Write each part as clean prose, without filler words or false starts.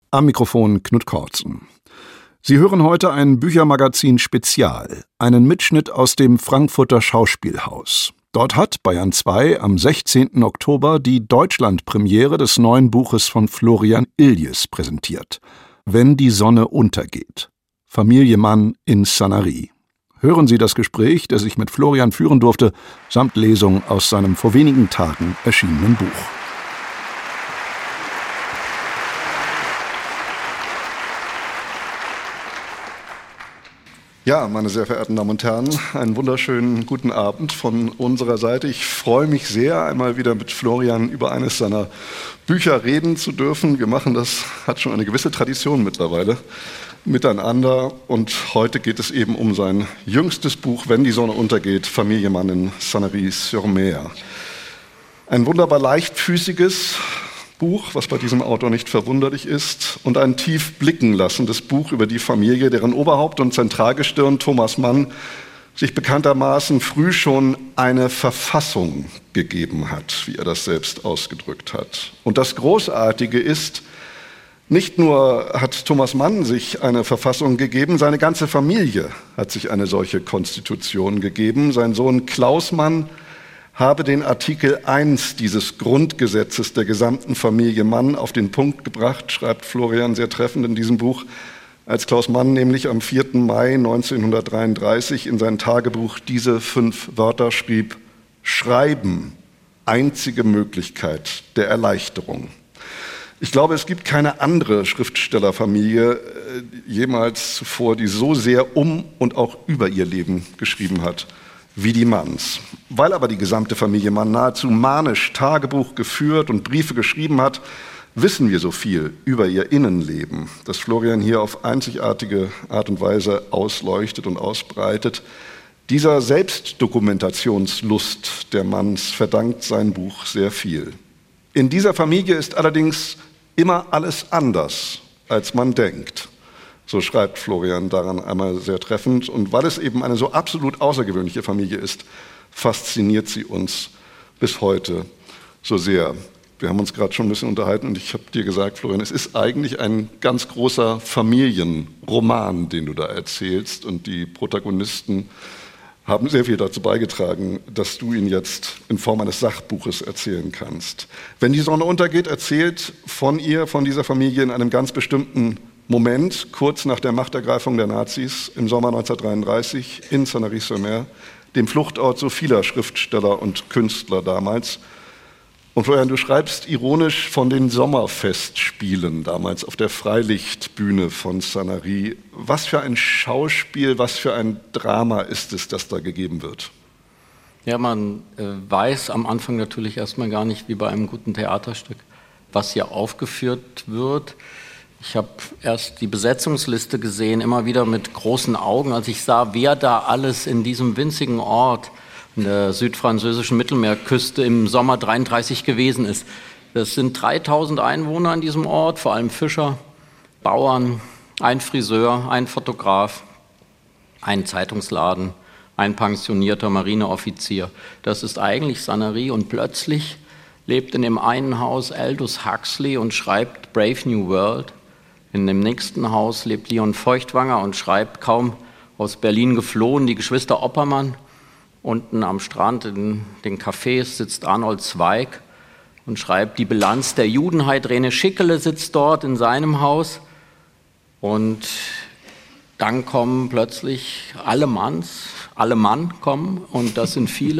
Am Mikrofon Knut Kortzen. Sie hören heute ein Büchermagazin Spezial, einen Mitschnitt aus dem Frankfurter Schauspielhaus. Dort hat Bayern 2 am 16. Oktober die Deutschlandpremiere des neuen Buches von Florian Illies präsentiert. Wenn die Sonne untergeht. Familie Mann in Sanary. Hören Sie das Gespräch, das ich mit Florian führen durfte, samt Lesung aus seinem vor wenigen Tagen erschienenen Buch. Ja, meine sehr verehrten Damen und Herren, einen wunderschönen guten Abend von unserer Seite. Ich freue mich sehr, einmal wieder mit Florian über eines seiner Bücher reden zu dürfen. Wir machen das, hat schon eine gewisse Tradition mittlerweile, miteinander. Und heute geht es eben um sein jüngstes Buch, Wenn die Sonne untergeht, Familie Mann in Sanary-sur-Mer. Ein wunderbar leichtfüßiges Buch, was bei diesem Autor nicht verwunderlich ist, und ein tief blicken lassendes Buch über die Familie, deren Oberhaupt und Zentralgestirn Thomas Mann sich bekanntermaßen früh schon eine Verfassung gegeben hat, wie er das selbst ausgedrückt hat. Und das Großartige ist, nicht nur hat Thomas Mann sich eine Verfassung gegeben, seine ganze Familie hat sich eine solche Konstitution gegeben. Sein Sohn Klaus Mann habe den Artikel 1 dieses Grundgesetzes der gesamten Familie Mann auf den Punkt gebracht, schreibt Florian sehr treffend in diesem Buch, als Klaus Mann nämlich am 4. Mai 1933 in sein Tagebuch diese 5 Wörter schrieb: Schreiben, einzige Möglichkeit der Erleichterung. Ich glaube, es gibt keine andere Schriftstellerfamilie jemals zuvor, die so sehr um und auch über ihr Leben geschrieben hat wie die Manns. Weil aber die gesamte Familie Mann nahezu manisch Tagebuch geführt und Briefe geschrieben hat, wissen wir so viel über ihr Innenleben, das Florian hier auf einzigartige Art und Weise ausleuchtet und ausbreitet. Dieser Selbstdokumentationslust der Manns verdankt sein Buch sehr viel. In dieser Familie ist allerdings immer alles anders, als man denkt. So schreibt Florian daran einmal sehr treffend. Und weil es eben eine so absolut außergewöhnliche Familie ist, fasziniert sie uns bis heute so sehr. Wir haben uns gerade schon ein bisschen unterhalten und ich habe dir gesagt, Florian, es ist eigentlich ein ganz großer Familienroman, den du da erzählst. Und die Protagonisten haben sehr viel dazu beigetragen, dass du ihn jetzt in Form eines Sachbuches erzählen kannst. Wenn die Sonne untergeht, erzählt von ihr, von dieser Familie in einem ganz bestimmten Moment, kurz nach der Machtergreifung der Nazis im Sommer 1933 in Sanary-sur-Mer, dem Fluchtort so vieler Schriftsteller und Künstler damals. Und Florian, du schreibst ironisch von den Sommerfestspielen damals auf der Freilichtbühne von Sanary. Was für ein Schauspiel, was für ein Drama ist es, das da gegeben wird? Ja, man weiß am Anfang natürlich erstmal gar nicht, wie bei einem guten Theaterstück, was hier aufgeführt wird. Ich habe erst die Besetzungsliste gesehen, immer wieder mit großen Augen, als ich sah, wer da alles in diesem winzigen Ort in der südfranzösischen Mittelmeerküste im Sommer 33 gewesen ist. Das sind 3000 Einwohner an diesem Ort, vor allem Fischer, Bauern, ein Friseur, ein Fotograf, ein Zeitungsladen, ein pensionierter Marineoffizier. Das ist eigentlich Sanary und plötzlich lebt in dem einen Haus Aldous Huxley und schreibt Brave New World. In dem nächsten Haus lebt Leon Feuchtwanger und schreibt, kaum aus Berlin geflohen, die Geschwister Oppermann. Unten am Strand in den Cafés sitzt Arnold Zweig und schreibt die Bilanz der Judenheit. Rene Schickele sitzt dort in seinem Haus. Und dann kommen plötzlich alle Mann kommen, und das sind viele.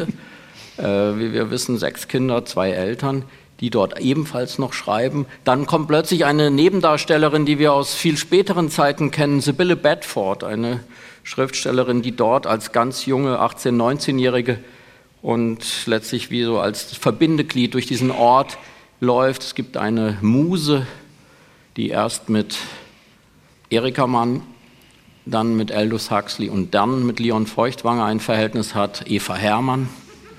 Wie wir wissen, 6 Kinder, 2 Eltern, die dort ebenfalls noch schreiben. Dann kommt plötzlich eine Nebendarstellerin, die wir aus viel späteren Zeiten kennen, Sibylle Bedford, eine Schriftstellerin, die dort als ganz junge 18-, 19-Jährige und letztlich wie so als Verbindeglied durch diesen Ort läuft. Es gibt eine Muse, die erst mit Erika Mann, dann mit Aldous Huxley und dann mit Leon Feuchtwanger ein Verhältnis hat, Eva Herrmann.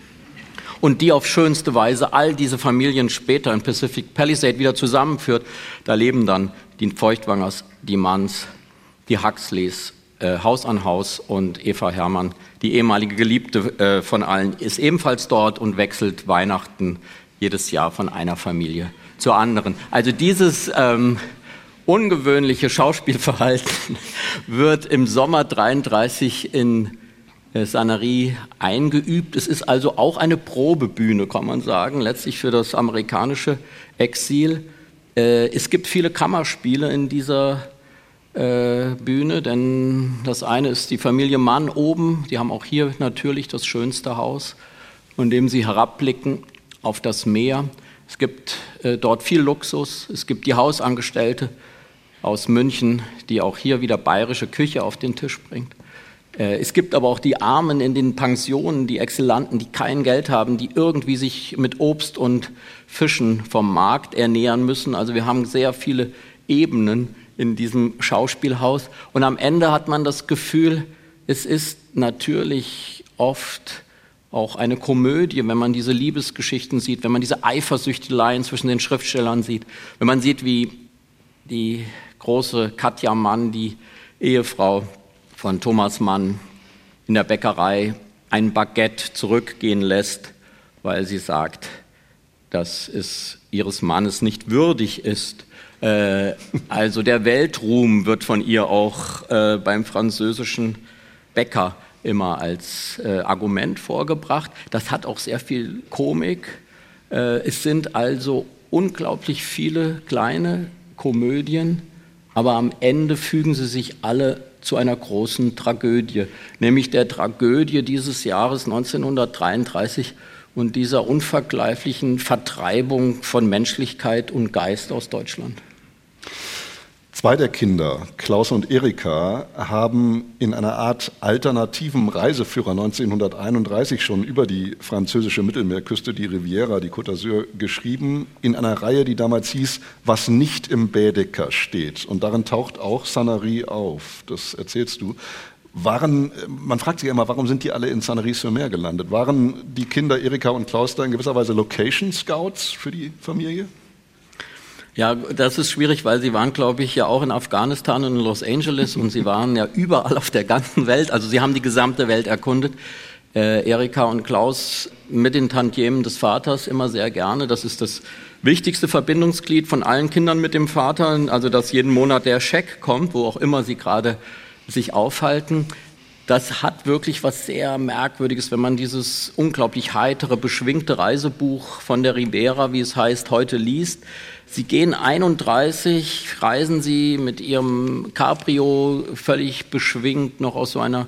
Und die auf schönste Weise all diese Familien später in Pacific Palisade wieder zusammenführt. Da leben dann die Feuchtwangers, die Manns, die Huxleys, Haus an Haus, und Eva Herrmann, die ehemalige Geliebte von allen, ist ebenfalls dort und wechselt Weihnachten jedes Jahr von einer Familie zur anderen. Also dieses ungewöhnliche Schauspielverhalten wird im Sommer 1933 in Sanary eingeübt. Es ist also auch eine Probebühne, kann man sagen, letztlich für das amerikanische Exil. Es gibt viele Kammerspiele in dieser Bühne, denn das eine ist die Familie Mann oben, die haben auch hier natürlich das schönste Haus, von dem sie herabblicken auf das Meer. Es gibt dort viel Luxus, es gibt die Hausangestellte aus München, die auch hier wieder bayerische Küche auf den Tisch bringt. Es gibt aber auch die Armen in den Pensionen, die Exilanten, die kein Geld haben, die irgendwie sich mit Obst und Fischen vom Markt ernähren müssen. Also wir haben sehr viele Ebenen in diesem Schauspielhaus. Und am Ende hat man das Gefühl, es ist natürlich oft auch eine Komödie, wenn man diese Liebesgeschichten sieht, wenn man diese Eifersüchteleien zwischen den Schriftstellern sieht, wenn man sieht, wie die große Katja Mann, die Ehefrau von Thomas Mann, in der Bäckerei ein Baguette zurückgehen lässt, weil sie sagt, dass es ihres Mannes nicht würdig ist. Also der Weltruhm wird von ihr auch beim französischen Bäcker immer als Argument vorgebracht. Das hat auch sehr viel Komik. Es sind also unglaublich viele kleine Komödien, aber am Ende fügen sie sich alle zu einer großen Tragödie, nämlich der Tragödie dieses Jahres 1933 und dieser unvergleichlichen Vertreibung von Menschlichkeit und Geist aus Deutschland. Zwei der Kinder, Klaus und Erika, haben in einer Art alternativen Reiseführer 1931 schon über die französische Mittelmeerküste, die Riviera, die Côte d'Azur, geschrieben, in einer Reihe, die damals hieß, was nicht im Baedeker steht. Und darin taucht auch Sanary auf, das erzählst du. Man fragt sich ja immer, warum sind die alle in Sanary-sur-Mer gelandet? Waren die Kinder Erika und Klaus da in gewisser Weise Location Scouts für die Familie? Ja, das ist schwierig, weil sie waren, glaube ich, ja auch in Afghanistan und in Los Angeles und sie waren ja überall auf der ganzen Welt. Also sie haben die gesamte Welt erkundet. Erika und Klaus mit den Tantiemen des Vaters immer sehr gerne. Das ist das wichtigste Verbindungsglied von allen Kindern mit dem Vater. Also dass jeden Monat der Scheck kommt, wo auch immer sie gerade sich aufhalten. Das hat wirklich was sehr Merkwürdiges, wenn man dieses unglaublich heitere, beschwingte Reisebuch von der Ribera, wie es heißt, heute liest. Sie gehen 31, reisen sie mit ihrem Cabrio völlig beschwingt, noch aus so einer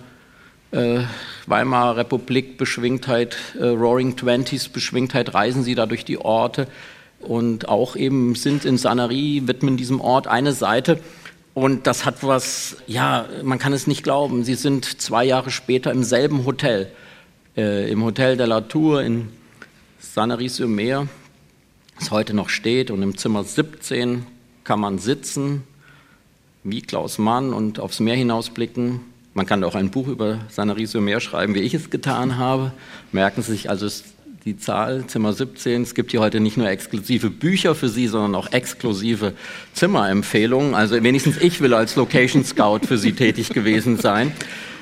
Weimarer Republik Beschwingtheit, Roaring Twenties Beschwingtheit, reisen sie da durch die Orte und auch eben sind in Sanary, widmen diesem Ort eine Seite. Und das hat was, ja, man kann es nicht glauben. Sie sind 2 Jahre später im selben Hotel, im Hotel de la Tour in Sanary-sur-Mer, das heute noch steht. Und im Zimmer 17 kann man sitzen, wie Klaus Mann, und aufs Meer hinausblicken. Man kann auch ein Buch über Sanary-sur-Mer schreiben, wie ich es getan habe. Merken Sie sich also die Zahl, Zimmer 17. Es gibt hier heute nicht nur exklusive Bücher für Sie, sondern auch exklusive Zimmerempfehlungen. Also wenigstens ich will als Location Scout für Sie tätig gewesen sein.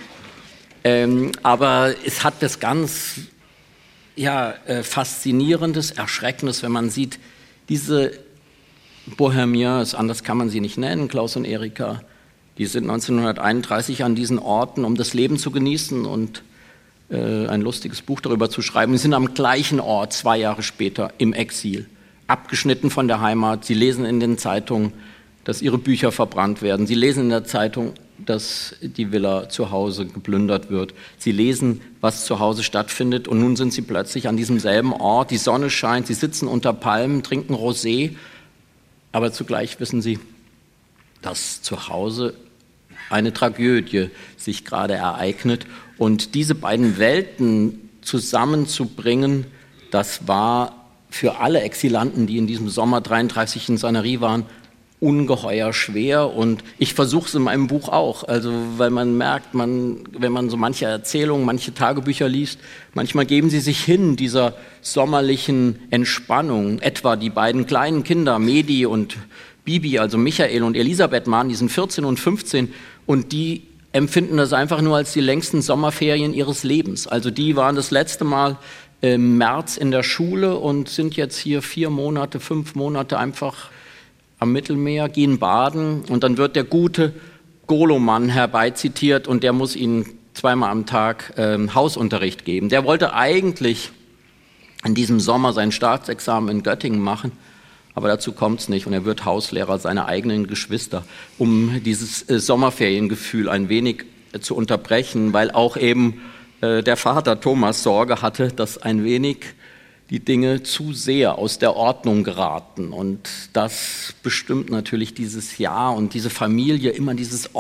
Aber es hat das ganz Faszinierendes, Erschreckendes, wenn man sieht, diese Bohemiens, anders kann man sie nicht nennen, Klaus und Erika, die sind 1931 an diesen Orten, um das Leben zu genießen und ein lustiges Buch darüber zu schreiben. Sie sind am gleichen Ort 2 Jahre später im Exil, abgeschnitten von der Heimat. Sie lesen in den Zeitungen, dass ihre Bücher verbrannt werden. Sie lesen in der Zeitung, dass die Villa zu Hause geplündert wird. Sie lesen, was zu Hause stattfindet, und nun sind sie plötzlich an diesem selben Ort. Die Sonne scheint, sie sitzen unter Palmen, trinken Rosé, aber zugleich wissen sie, dass zu Hause eine Tragödie sich gerade ereignet. Und diese beiden Welten zusammenzubringen, das war für alle Exilanten, die in diesem Sommer 33 in Sanary waren, ungeheuer schwer. Und ich versuche es in meinem Buch auch, also weil man merkt, wenn man so manche Erzählungen, manche Tagebücher liest, manchmal geben sie sich hin dieser sommerlichen Entspannung. Etwa die beiden kleinen Kinder, Mehdi und Bibi, also Michael und Elisabeth Mann, die sind 14 und 15 und die empfinden das einfach nur als die längsten Sommerferien ihres Lebens. Also die waren das letzte Mal im März in der Schule und sind jetzt hier 4 Monate, 5 Monate einfach am Mittelmeer, gehen baden und dann wird der gute Goloman herbeizitiert und der muss ihnen zweimal am Tag Hausunterricht geben. Der wollte eigentlich in diesem Sommer sein Staatsexamen in Göttingen machen, aber dazu kommt es nicht und er wird Hauslehrer seiner eigenen Geschwister, um dieses Sommerferiengefühl ein wenig zu unterbrechen, weil auch eben der Vater Thomas Sorge hatte, dass ein wenig die Dinge zu sehr aus der Ordnung geraten. Und das bestimmt natürlich dieses Jahr und diese Familie immer diese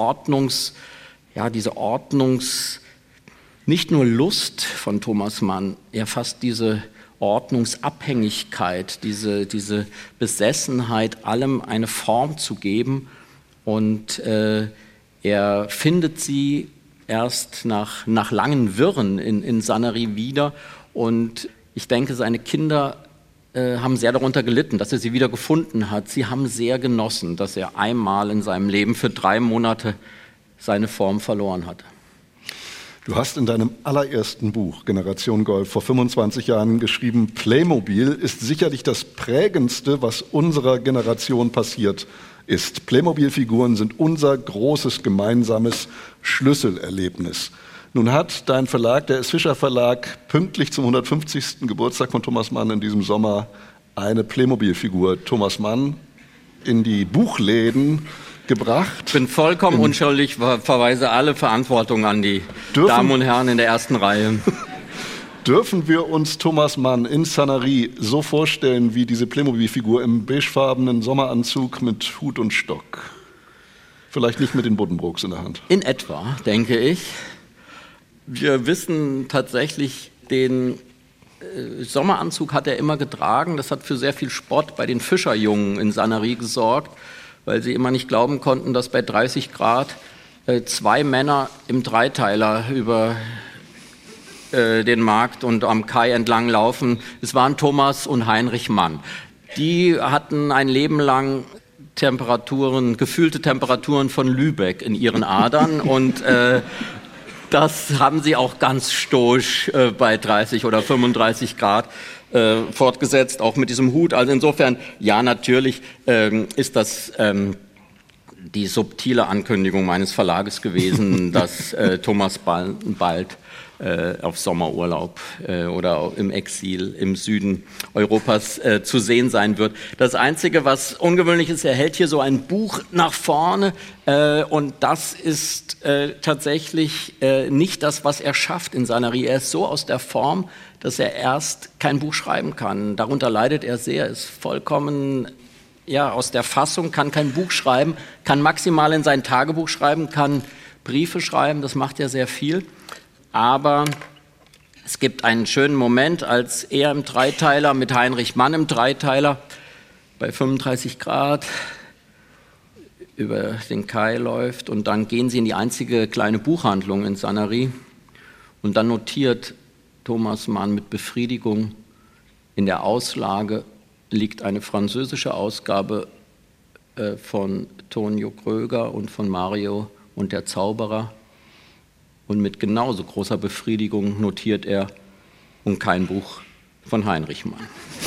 nicht nur Lust von Thomas Mann, er fast diese Ordnungsabhängigkeit, diese Besessenheit, allem eine Form zu geben. Und er findet sie erst nach langen Wirren in Sanary wieder. Und ich denke, seine Kinder haben sehr darunter gelitten, dass er sie wieder gefunden hat. Sie haben sehr genossen, dass er einmal in seinem Leben für 3 Monate seine Form verloren hatte. Du hast in deinem allerersten Buch, Generation Golf, vor 25 Jahren geschrieben, Playmobil ist sicherlich das Prägendste, was unserer Generation passiert ist. Playmobil-Figuren sind unser großes gemeinsames Schlüsselerlebnis. Nun hat dein Verlag, der S. Fischer Verlag, pünktlich zum 150. Geburtstag von Thomas Mann in diesem Sommer eine Playmobil-Figur Thomas Mann in die Buchläden gebracht. Ich bin vollkommen unschuldig, verweise alle Verantwortung an die Damen und Herren in der ersten Reihe. Dürfen wir uns Thomas Mann in Sanary so vorstellen wie diese Playmobil-Figur im beigefarbenen Sommeranzug mit Hut und Stock? Vielleicht nicht mit den Buddenbrooks in der Hand. In etwa, denke ich. Wir wissen tatsächlich, den Sommeranzug hat er immer getragen. Das hat für sehr viel Spott bei den Fischerjungen in Sanary gesorgt, weil sie immer nicht glauben konnten, dass bei 30 Grad 2 Männer im Dreiteiler über den Markt und am Kai entlang laufen. Es waren Thomas und Heinrich Mann. Die hatten ein Leben lang gefühlte Temperaturen von Lübeck in ihren Adern und das haben sie auch ganz stoisch bei 30 oder 35 Grad fortgesetzt, auch mit diesem Hut. Also insofern, ja, natürlich ist das die subtile Ankündigung meines Verlages gewesen, dass Thomas bald auf Sommerurlaub oder im Exil im Süden Europas zu sehen sein wird. Das Einzige, was ungewöhnlich ist, er hält hier so ein Buch nach vorne und das ist tatsächlich nicht das, was er schafft in Sanary. Er ist so aus der Form, dass er erst kein Buch schreiben kann. Darunter leidet er sehr, ist vollkommen aus der Fassung, kann kein Buch schreiben, kann maximal in sein Tagebuch schreiben, kann Briefe schreiben, das macht er sehr viel. Aber es gibt einen schönen Moment, als er im Dreiteiler mit Heinrich Mann im Dreiteiler bei 35 Grad über den Kai läuft und dann gehen sie in die einzige kleine Buchhandlung in Sanary und dann notiert Thomas Mann mit Befriedigung, in der Auslage liegt eine französische Ausgabe von Tonio Kröger und von Mario und der Zauberer. Und mit genauso großer Befriedigung notiert er und kein Buch von Heinrich Mann.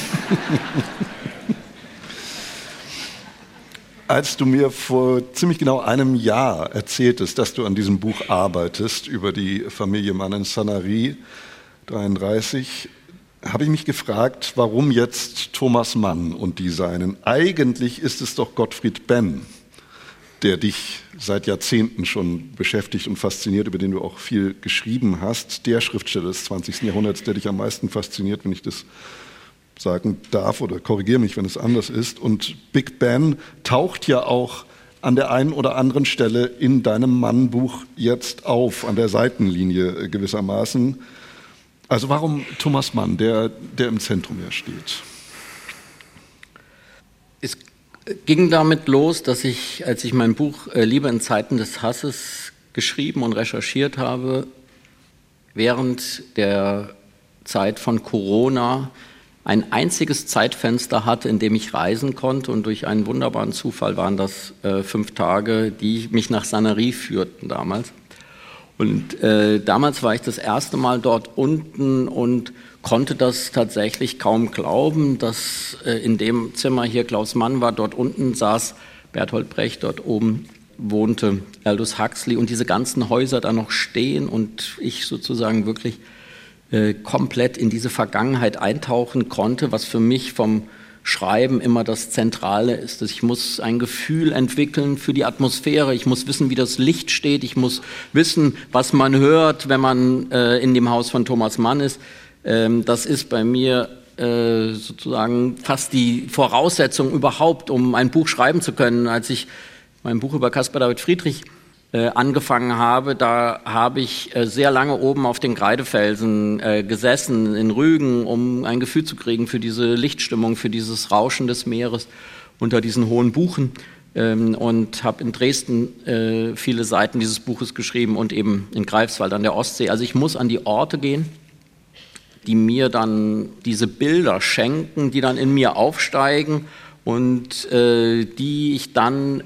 Als du mir vor ziemlich genau einem Jahr erzähltest, dass du an diesem Buch arbeitest über die Familie Mann in Sanary 33, habe ich mich gefragt, warum jetzt Thomas Mann und die Seinen? Eigentlich ist es doch Gottfried Benn, der dich seit Jahrzehnten schon beschäftigt und fasziniert, über den du auch viel geschrieben hast, der Schriftsteller des 20. Jahrhunderts, der dich am meisten fasziniert, wenn ich das sagen darf, oder korrigiere mich, wenn es anders ist. Und Big Ben taucht ja auch an der einen oder anderen Stelle in deinem Mann-Buch jetzt auf, an der Seitenlinie gewissermaßen. Also warum Thomas Mann, der im Zentrum ja steht? Es ging damit los, dass ich, als ich mein Buch Liebe in Zeiten des Hasses geschrieben und recherchiert habe, während der Zeit von Corona ein einziges Zeitfenster hatte, in dem ich reisen konnte, und durch einen wunderbaren Zufall waren das 5 Tage, die mich nach Sanary führten damals. Und damals war ich das erste Mal dort unten und konnte das tatsächlich kaum glauben, dass in dem Zimmer hier Klaus Mann war, dort unten saß Bertolt Brecht, dort oben wohnte Aldous Huxley und diese ganzen Häuser da noch stehen und ich sozusagen wirklich komplett in diese Vergangenheit eintauchen konnte, was für mich vom Schreiben immer das Zentrale ist. Ich muss ein Gefühl entwickeln für die Atmosphäre, ich muss wissen, wie das Licht steht, ich muss wissen, was man hört, wenn man in dem Haus von Thomas Mann ist. Das ist bei mir sozusagen fast die Voraussetzung überhaupt, um ein Buch schreiben zu können. Als ich mein Buch über Caspar David Friedrich angefangen habe, da habe ich sehr lange oben auf den Kreidefelsen gesessen in Rügen, um ein Gefühl zu kriegen für diese Lichtstimmung, für dieses Rauschen des Meeres unter diesen hohen Buchen und habe in Dresden viele Seiten dieses Buches geschrieben und eben in Greifswald an der Ostsee. Also ich muss an die Orte gehen, die mir dann diese Bilder schenken, die dann in mir aufsteigen und die ich dann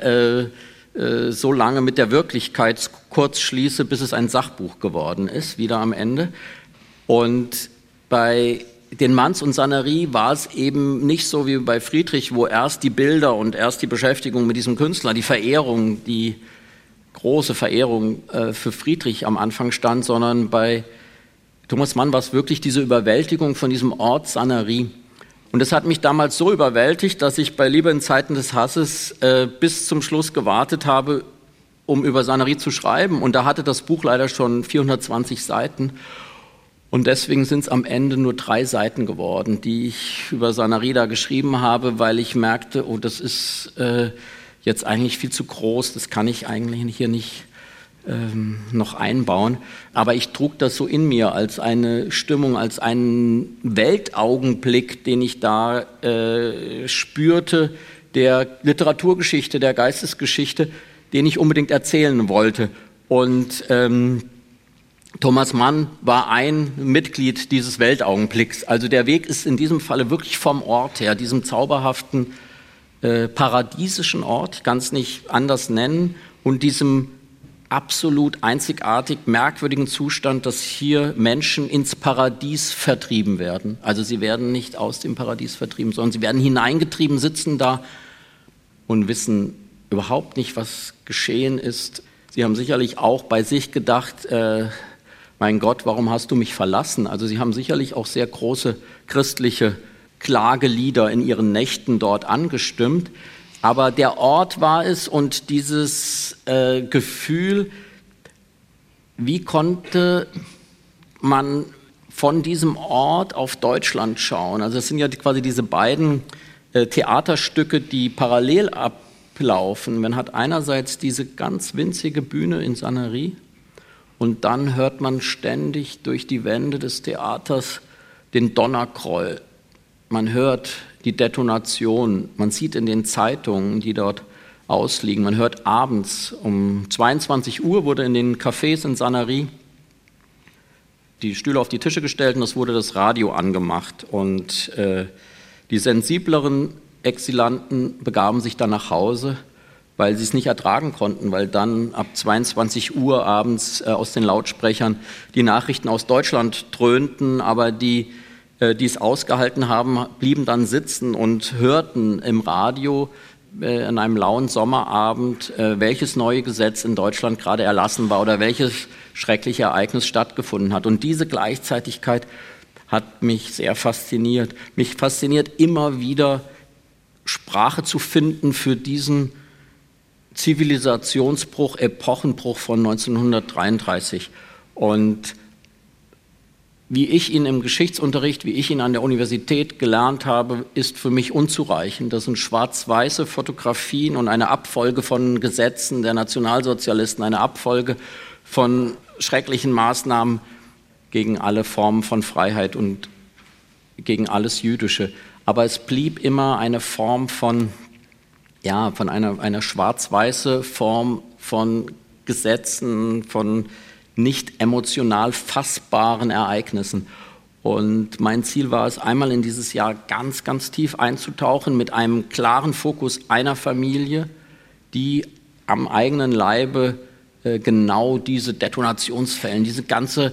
so lange mit der Wirklichkeit kurz schließe, bis es ein Sachbuch geworden ist, wieder am Ende. Und bei den Manns und Sannerie war es eben nicht so wie bei Friedrich, wo erst die Bilder und erst die Beschäftigung mit diesem Künstler, die Verehrung, die große Verehrung für Friedrich am Anfang stand, sondern bei Thomas Mann war es wirklich diese Überwältigung von diesem Ort Sannerie. Und das hat mich damals so überwältigt, dass ich bei Liebe in Zeiten des Hasses bis zum Schluss gewartet habe, um über Sannerie zu schreiben. Und da hatte das Buch leider schon 420 Seiten. Und deswegen sind es am Ende nur 3 Seiten geworden, die ich über Sannerie da geschrieben habe, weil ich merkte, oh, das ist jetzt eigentlich viel zu groß, das kann ich eigentlich hier nicht noch einbauen. Aber ich trug das so in mir als eine Stimmung, als einen Weltaugenblick, den ich da spürte, der Literaturgeschichte, der Geistesgeschichte, den ich unbedingt erzählen wollte. Und Thomas Mann war ein Mitglied dieses Weltaugenblicks. Also der Weg ist in diesem Falle wirklich vom Ort her, diesem zauberhaften, paradiesischen Ort, ich kann es nicht anders nennen, und diesem absolut einzigartig merkwürdigen Zustand, dass hier Menschen ins Paradies vertrieben werden. Also sie werden nicht aus dem Paradies vertrieben, sondern sie werden hineingetrieben, sitzen da und wissen überhaupt nicht, was geschehen ist. Sie haben sicherlich auch bei sich gedacht, mein Gott, warum hast du mich verlassen? Also sie haben sicherlich auch sehr große christliche Klagelieder in ihren Nächten dort angestimmt. Aber der Ort war es und dieses Gefühl, wie konnte man von diesem Ort auf Deutschland schauen? Also es sind ja quasi diese beiden Theaterstücke, die parallel ablaufen. Man hat einerseits diese ganz winzige Bühne in Sannerie und dann hört man ständig durch die Wände des Theaters den Donnergroll. Man hört die Detonation, man sieht in den Zeitungen, die dort ausliegen, man hört abends um 22 Uhr wurde in den Cafés in Sannerie die Stühle auf die Tische gestellt und es wurde das Radio angemacht und die sensibleren Exilanten begaben sich dann nach Hause, weil sie es nicht ertragen konnten, weil dann ab 22 Uhr abends aus den Lautsprechern die Nachrichten aus Deutschland dröhnten, aber die es ausgehalten haben, blieben dann sitzen und hörten im Radio an einem lauen Sommerabend, welches neue Gesetz in Deutschland gerade erlassen war oder welches schreckliche Ereignis stattgefunden hat. Und diese Gleichzeitigkeit hat mich sehr fasziniert. Mich fasziniert immer wieder, Sprache zu finden für diesen Zivilisationsbruch, Epochenbruch von 1933. Und wie ich ihn im Geschichtsunterricht, wie ich ihn an der Universität gelernt habe, ist für mich unzureichend. Das sind schwarz-weiße Fotografien und eine Abfolge von Gesetzen der Nationalsozialisten, eine Abfolge von schrecklichen Maßnahmen gegen alle Formen von Freiheit und gegen alles Jüdische. Aber es blieb immer eine Form von einer schwarz-weiße Form von Gesetzen, von nicht emotional fassbaren Ereignissen. Und mein Ziel war es, einmal in dieses Jahr ganz, ganz tief einzutauchen mit einem klaren Fokus einer Familie, die am eigenen Leibe genau diese Detonationsfällen, diese ganze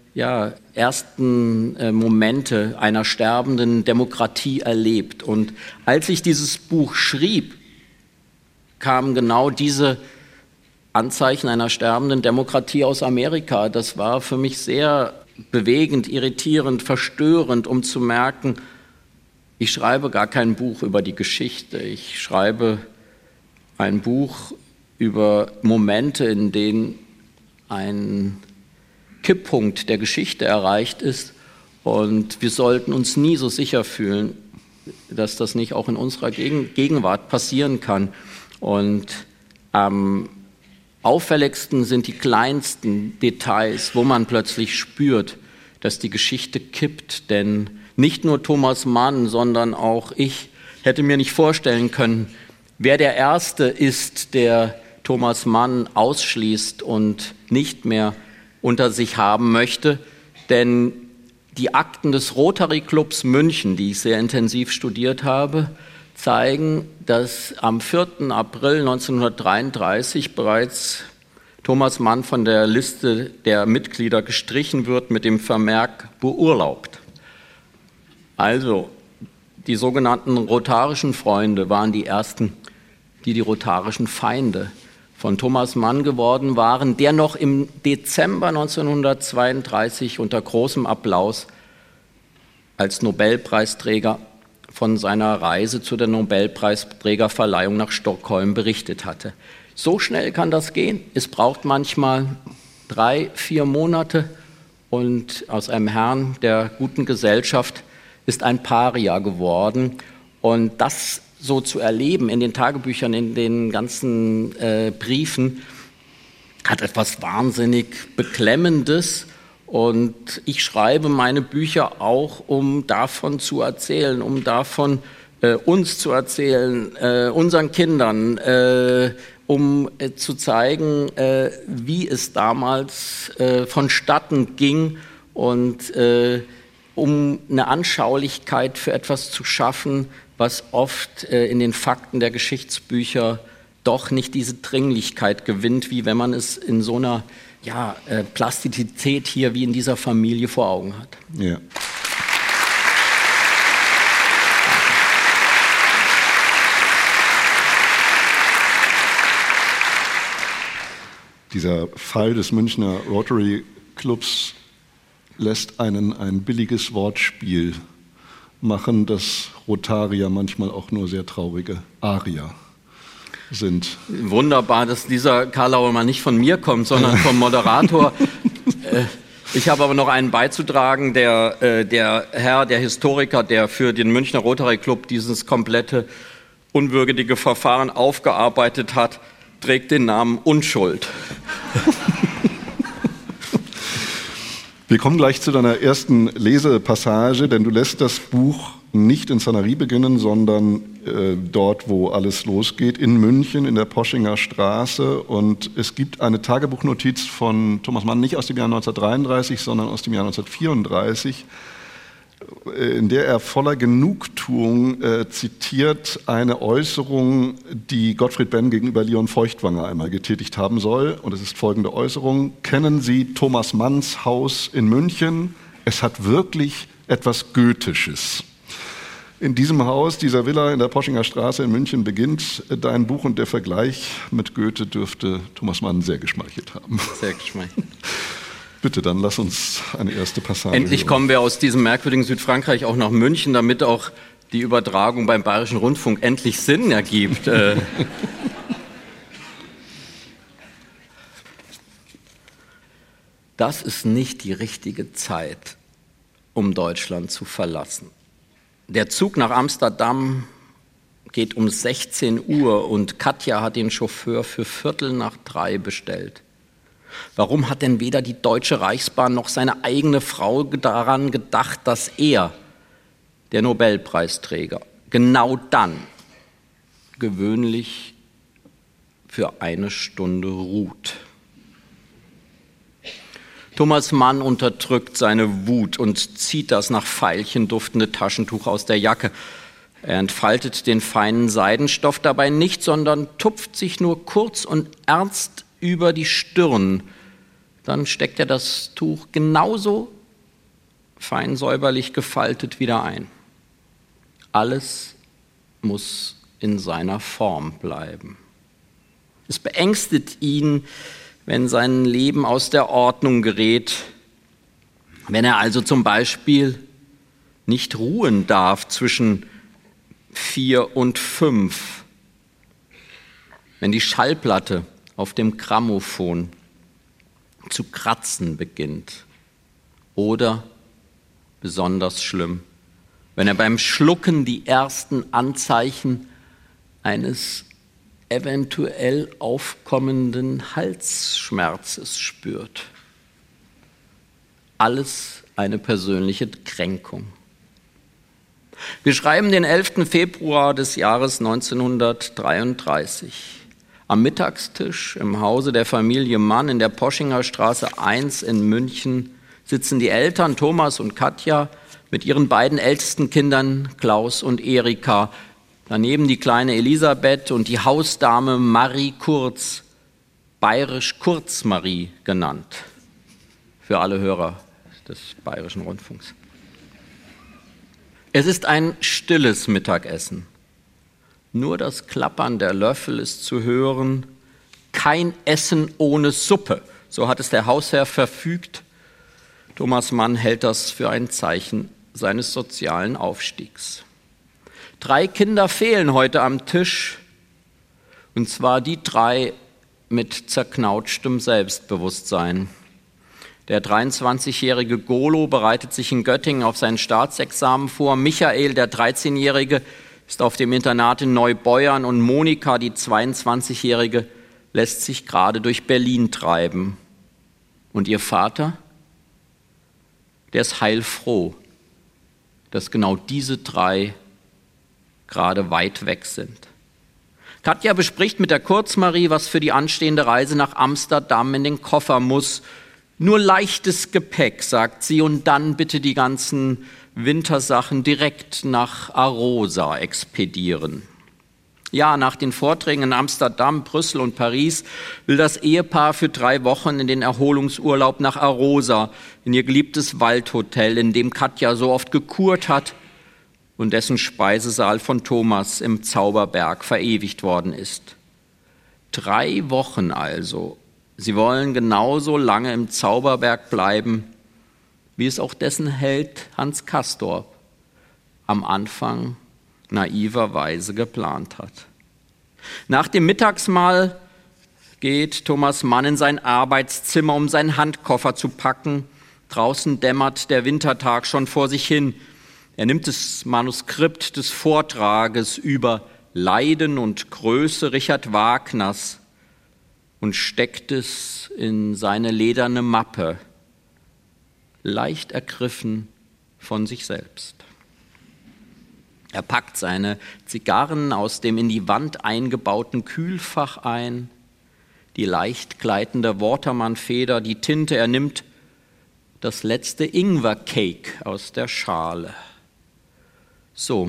ersten Momente einer sterbenden Demokratie erlebt. Und als ich dieses Buch schrieb, kamen genau diese Anzeichen einer sterbenden Demokratie aus Amerika. Das war für mich sehr bewegend, irritierend, verstörend, um zu merken, ich schreibe gar kein Buch über die Geschichte. Ich schreibe ein Buch über Momente, in denen ein Kipppunkt der Geschichte erreicht ist. Und wir sollten uns nie so sicher fühlen, dass das nicht auch in unserer Gegenwart passieren kann. Und am auffälligsten sind die kleinsten Details, wo man plötzlich spürt, dass die Geschichte kippt. Denn nicht nur Thomas Mann, sondern auch ich hätte mir nicht vorstellen können, wer der Erste ist, der Thomas Mann ausschließt und nicht mehr unter sich haben möchte. Denn die Akten des Rotary Clubs München, die ich sehr intensiv studiert habe, zeigen, dass am 4. April 1933 bereits Thomas Mann von der Liste der Mitglieder gestrichen wird mit dem Vermerk beurlaubt. Also die sogenannten rotarischen Freunde waren die ersten, die rotarischen Feinde von Thomas Mann geworden waren, der noch im Dezember 1932 unter großem Applaus als Nobelpreisträger von seiner Reise zu der Nobelpreisträgerverleihung nach Stockholm berichtet hatte. So schnell kann das gehen. Es braucht manchmal 3-4 Monate und aus einem Herrn der guten Gesellschaft ist ein Paria geworden. Und das so zu erleben in den Tagebüchern, in den ganzen Briefen, hat etwas wahnsinnig Beklemmendes. Und ich schreibe meine Bücher auch, um davon zu erzählen, um davon uns zu erzählen, unseren Kindern, um zu zeigen, wie es damals vonstatten ging und um eine Anschaulichkeit für etwas zu schaffen, was oft in den Fakten der Geschichtsbücher doch nicht diese Dringlichkeit gewinnt, wie wenn man es in so einer Plastizität hier wie in dieser Familie vor Augen hat. Ja. Dieser Fall des Münchner Rotary Clubs lässt einen ein billiges Wortspiel machen, dass Rotarier manchmal auch nur sehr traurige Arier sind. Wunderbar, dass dieser Karlauer mal nicht von mir kommt, sondern vom Moderator. Ich habe aber noch einen beizutragen. Der Herr, der Historiker, der für den Münchner Rotary Club dieses komplette unwürdige Verfahren aufgearbeitet hat, trägt den Namen Unschuld. Wir kommen gleich zu deiner ersten Lesepassage, denn du lässt das Buch nicht in Sanary beginnen, sondern dort, wo alles losgeht, in München, in der Poschinger Straße. Und es gibt eine Tagebuchnotiz von Thomas Mann, nicht aus dem Jahr 1933, sondern aus dem Jahr 1934, in der er voller Genugtuung zitiert eine Äußerung, die Gottfried Benn gegenüber Leon Feuchtwanger einmal getätigt haben soll. Und es ist folgende Äußerung: Kennen Sie Thomas Manns Haus in München? Es hat wirklich etwas Goethisches. In diesem Haus, dieser Villa in der Poschinger Straße in München beginnt dein Buch, und der Vergleich mit Goethe dürfte Thomas Mann sehr geschmeichelt haben. Sehr geschmeichelt. Bitte, dann lass uns eine erste Passage Endlich hören. kommen wir aus diesem merkwürdigen Südfrankreich auch nach München, damit auch die Übertragung beim Bayerischen Rundfunk endlich Sinn ergibt. Das ist nicht die richtige Zeit, um Deutschland zu verlassen. Der Zug nach Amsterdam geht um 16 Uhr und Katja hat den Chauffeur für 2:45 bestellt. Warum hat denn weder die Deutsche Reichsbahn noch seine eigene Frau daran gedacht, dass er, der Nobelpreisträger, genau dann gewöhnlich für 1 Stunde ruht? Thomas Mann unterdrückt seine Wut und zieht das nach Veilchen duftende Taschentuch aus der Jacke. Er entfaltet den feinen Seidenstoff dabei nicht, sondern tupft sich nur kurz und ernst über die Stirn. Dann steckt er das Tuch genauso fein säuberlich gefaltet wieder ein. Alles muss in seiner Form bleiben. Es beängstigt ihn, wenn sein Leben aus der Ordnung gerät, wenn er also zum Beispiel nicht ruhen darf zwischen 4 und 5, wenn die Schallplatte auf dem Grammophon zu kratzen beginnt oder, besonders schlimm, wenn er beim Schlucken die ersten Anzeichen eines eventuell aufkommenden Halsschmerzes spürt. Alles eine persönliche Kränkung. Wir schreiben den 11. Februar des Jahres 1933. Am Mittagstisch im Hause der Familie Mann in der Poschinger Straße 1 in München sitzen die Eltern Thomas und Katja mit ihren beiden ältesten Kindern Klaus und Erika. Daneben die kleine Elisabeth und die Hausdame Marie Kurz, bayerisch Kurz-Marie genannt, für alle Hörer des Bayerischen Rundfunks. Es ist ein stilles Mittagessen. Nur das Klappern der Löffel ist zu hören. Kein Essen ohne Suppe, so hat es der Hausherr verfügt. Thomas Mann hält das für ein Zeichen seines sozialen Aufstiegs. 3 Kinder fehlen heute am Tisch, und zwar die 3 mit zerknautschtem Selbstbewusstsein. Der 23-jährige Golo bereitet sich in Göttingen auf sein Staatsexamen vor. Michael, der 13-jährige, ist auf dem Internat in Neubeuern und Monika, die 22-jährige, lässt sich gerade durch Berlin treiben. Und ihr Vater? Der ist heilfroh, dass genau diese 3 gerade weit weg sind. Katja bespricht mit der Kurz-Marie, was für die anstehende Reise nach Amsterdam in den Koffer muss. Nur leichtes Gepäck, sagt sie, und dann bitte die ganzen Wintersachen direkt nach Arosa expedieren. Ja, nach den Vorträgen in Amsterdam, Brüssel und Paris will das Ehepaar für 3 Wochen in den Erholungsurlaub nach Arosa, in ihr geliebtes Waldhotel, in dem Katja so oft gekurt hat und dessen Speisesaal von Thomas im Zauberberg verewigt worden ist. 3 Wochen also. Sie wollen genauso lange im Zauberberg bleiben, wie es auch dessen Held Hans Castorp am Anfang naiverweise geplant hat. Nach dem Mittagsmahl geht Thomas Mann in sein Arbeitszimmer, um seinen Handkoffer zu packen. Draußen dämmert der Wintertag schon vor sich hin. Er nimmt das Manuskript des Vortrages über Leiden und Größe Richard Wagners und steckt es in seine lederne Mappe, leicht ergriffen von sich selbst. Er packt seine Zigarren aus dem in die Wand eingebauten Kühlfach ein, die leicht gleitende Watermann-Feder, die Tinte. Er nimmt das letzte Ingwer-Cake aus der Schale. So,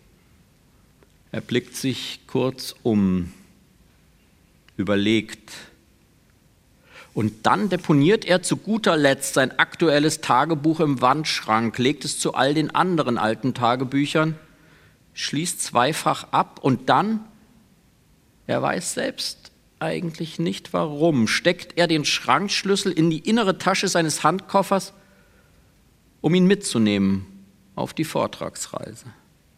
er blickt sich kurz um, überlegt. Und dann deponiert er zu guter Letzt sein aktuelles Tagebuch im Wandschrank, legt es zu all den anderen alten Tagebüchern, schließt zweifach ab und dann, er weiß selbst eigentlich nicht warum, steckt er den Schrankschlüssel in die innere Tasche seines Handkoffers, um ihn mitzunehmen auf die Vortragsreise.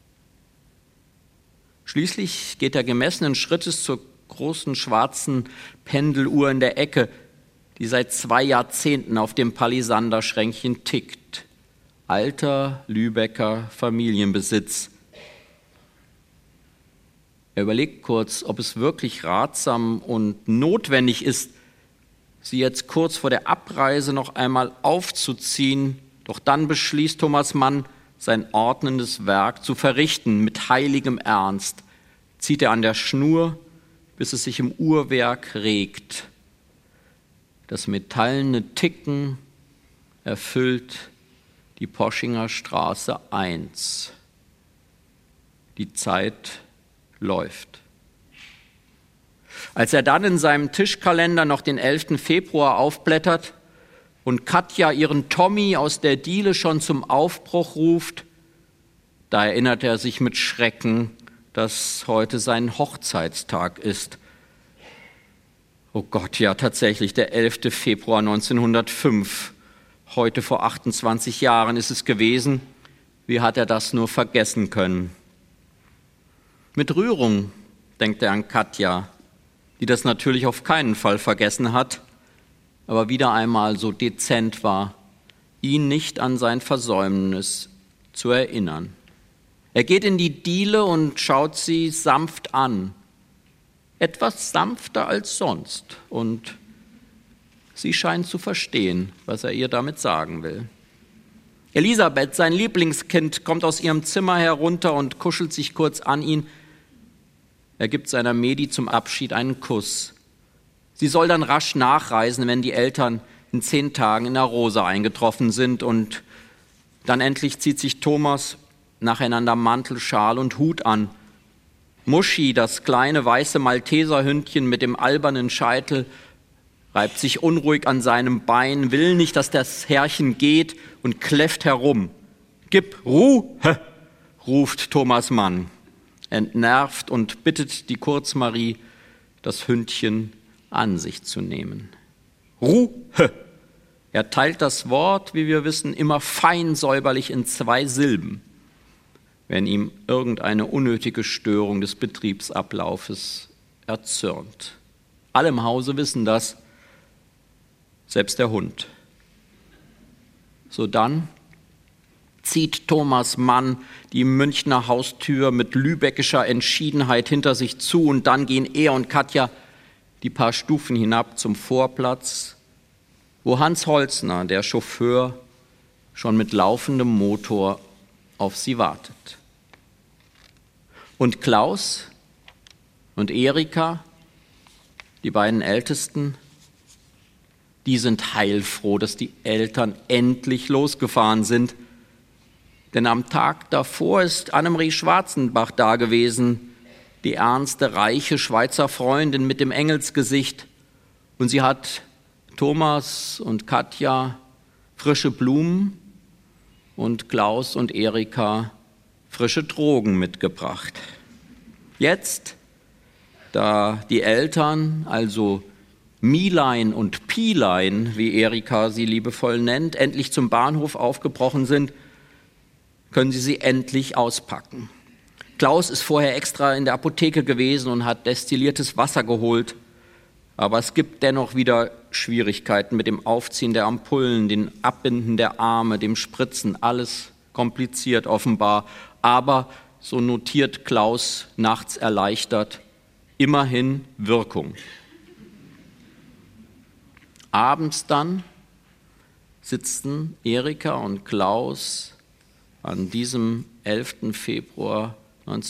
Schließlich geht er gemessenen Schrittes zur großen schwarzen Pendeluhr in der Ecke, die seit 2 Jahrzehnten auf dem Palisander-Schränkchen tickt. Alter Lübecker Familienbesitz. Er überlegt kurz, ob es wirklich ratsam und notwendig ist, sie jetzt kurz vor der Abreise noch einmal aufzuziehen. Doch dann beschließt Thomas Mann, sein ordnendes Werk zu verrichten. Mit heiligem Ernst zieht er an der Schnur, bis es sich im Uhrwerk regt. Das metallene Ticken erfüllt die Poschinger Straße 1. Die Zeit läuft. Als er dann in seinem Tischkalender noch den 11. Februar aufblättert und Katja ihren Tommy aus der Diele schon zum Aufbruch ruft, da erinnert er sich mit Schrecken, dass heute sein Hochzeitstag ist. Oh Gott, ja tatsächlich, der 11. Februar 1905. Heute vor 28 Jahren ist es gewesen. Wie hat er das nur vergessen können? Mit Rührung denkt er an Katja, die das natürlich auf keinen Fall vergessen hat, aber wieder einmal so dezent war, ihn nicht an sein Versäumnis zu erinnern. Er geht in die Diele und schaut sie sanft an, etwas sanfter als sonst, und sie scheint zu verstehen, was er ihr damit sagen will. Elisabeth, sein Lieblingskind, kommt aus ihrem Zimmer herunter und kuschelt sich kurz an ihn. Er gibt seiner Medi zum Abschied einen Kuss. Sie soll dann rasch nachreisen, wenn die Eltern in 10 Tagen in Arosa eingetroffen sind, und dann endlich zieht sich Thomas nacheinander Mantel, Schal und Hut an. Muschi, das kleine weiße Malteserhündchen mit dem albernen Scheitel, reibt sich unruhig an seinem Bein, will nicht, dass das Herrchen geht und kläfft herum. »Gib Ruhe«, ruft Thomas Mann, entnervt, und bittet die Kurzmarie, das Hündchen an sich zu nehmen. »Ruhe«. Er teilt das Wort, wie wir wissen, immer fein säuberlich in 2 Silben, wenn ihm irgendeine unnötige Störung des Betriebsablaufes erzürnt. Alle im Hause wissen das, selbst der Hund. Sodann zieht Thomas Mann die Münchner Haustür mit lübeckischer Entschiedenheit hinter sich zu, und dann gehen er und Katja die paar Stufen hinab zum Vorplatz, wo Hans Holzner, der Chauffeur, schon mit laufendem Motor auf sie wartet. Und Klaus und Erika, die beiden Ältesten, die sind heilfroh, dass die Eltern endlich losgefahren sind. Denn am Tag davor ist Annemarie Schwarzenbach da gewesen, die ernste, reiche Schweizer Freundin mit dem Engelsgesicht. Und sie hat Thomas und Katja frische Blumen und Klaus und Erika frische Drogen mitgebracht. Jetzt, da die Eltern, also Milein und Pilein, wie Erika sie liebevoll nennt, endlich zum Bahnhof aufgebrochen sind, können sie endlich auspacken. Klaus ist vorher extra in der Apotheke gewesen und hat destilliertes Wasser geholt, aber es gibt dennoch wieder Schwierigkeiten mit dem Aufziehen der Ampullen, dem Abbinden der Arme, dem Spritzen, alles kompliziert offenbar. Aber, so notiert Klaus nachts erleichtert, immerhin Wirkung. Abends dann sitzen Erika und Klaus an diesem 11. Februar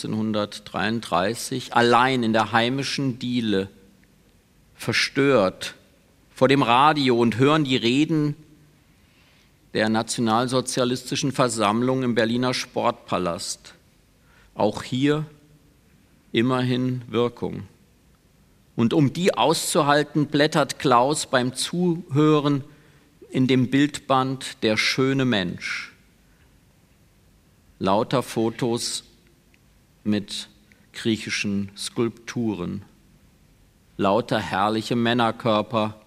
1933 allein in der heimischen Diele, verstört vor dem Radio, und hören die Reden der Nationalsozialistischen Versammlung im Berliner Sportpalast. Auch hier immerhin Wirkung. Und um die auszuhalten, blättert Klaus beim Zuhören in dem Bildband Der schöne Mensch. Lauter Fotos mit griechischen Skulpturen, lauter herrliche Männerkörper.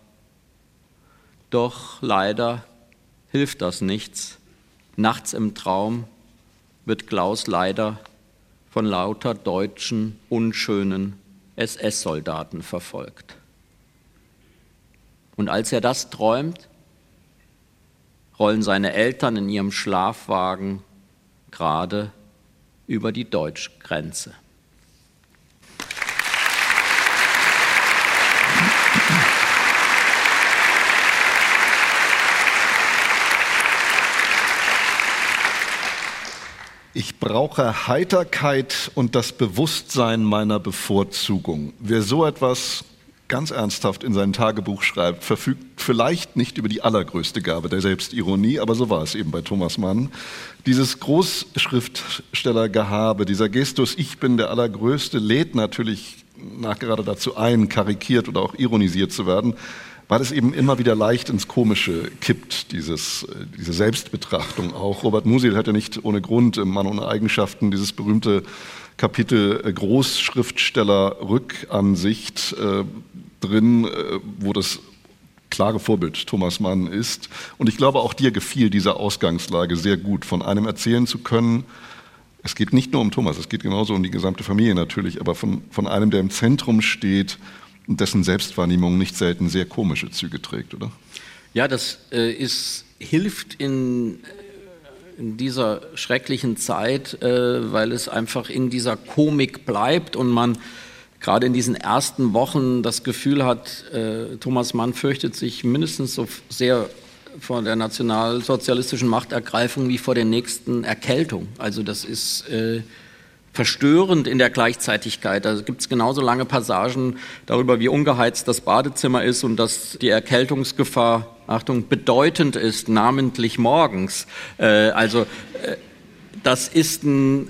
Doch leider hilft das nichts. Nachts im Traum wird Klaus leider von lauter deutschen, unschönen SS-Soldaten verfolgt. Und als er das träumt, rollen seine Eltern in ihrem Schlafwagen gerade über die Deutschgrenze. Ich brauche Heiterkeit und das Bewusstsein meiner Bevorzugung. Wer so etwas ganz ernsthaft in sein Tagebuch schreibt, verfügt vielleicht nicht über die allergrößte Gabe der Selbstironie, aber so war es eben bei Thomas Mann. Dieses Großschriftstellergehabe, dieser Gestus, ich bin der Allergrößte, lädt natürlich nachgerade dazu ein, karikiert oder auch ironisiert zu werden, weil es eben immer wieder leicht ins Komische kippt, diese Selbstbetrachtung auch. Robert Musil hat ja nicht ohne Grund im Mann ohne Eigenschaften dieses berühmte Kapitel Großschriftsteller Rückansicht drin, wo das klare Vorbild Thomas Mann ist. Und ich glaube, auch dir gefiel diese Ausgangslage sehr gut, von einem erzählen zu können. Es geht nicht nur um Thomas, es geht genauso um die gesamte Familie natürlich, aber von einem, der im Zentrum steht und dessen Selbstwahrnehmung nicht selten sehr komische Züge trägt, oder? Ja, das hilft in dieser schrecklichen Zeit, weil es einfach in dieser Komik bleibt und man gerade in diesen ersten Wochen das Gefühl hat, Thomas Mann fürchtet sich mindestens so sehr vor der nationalsozialistischen Machtergreifung wie vor der nächsten Erkältung. Also das ist verstörend in der Gleichzeitigkeit. Da gibt es genauso lange Passagen darüber, wie ungeheizt das Badezimmer ist und dass die Erkältungsgefahr, Achtung, bedeutend ist, namentlich morgens. Das ist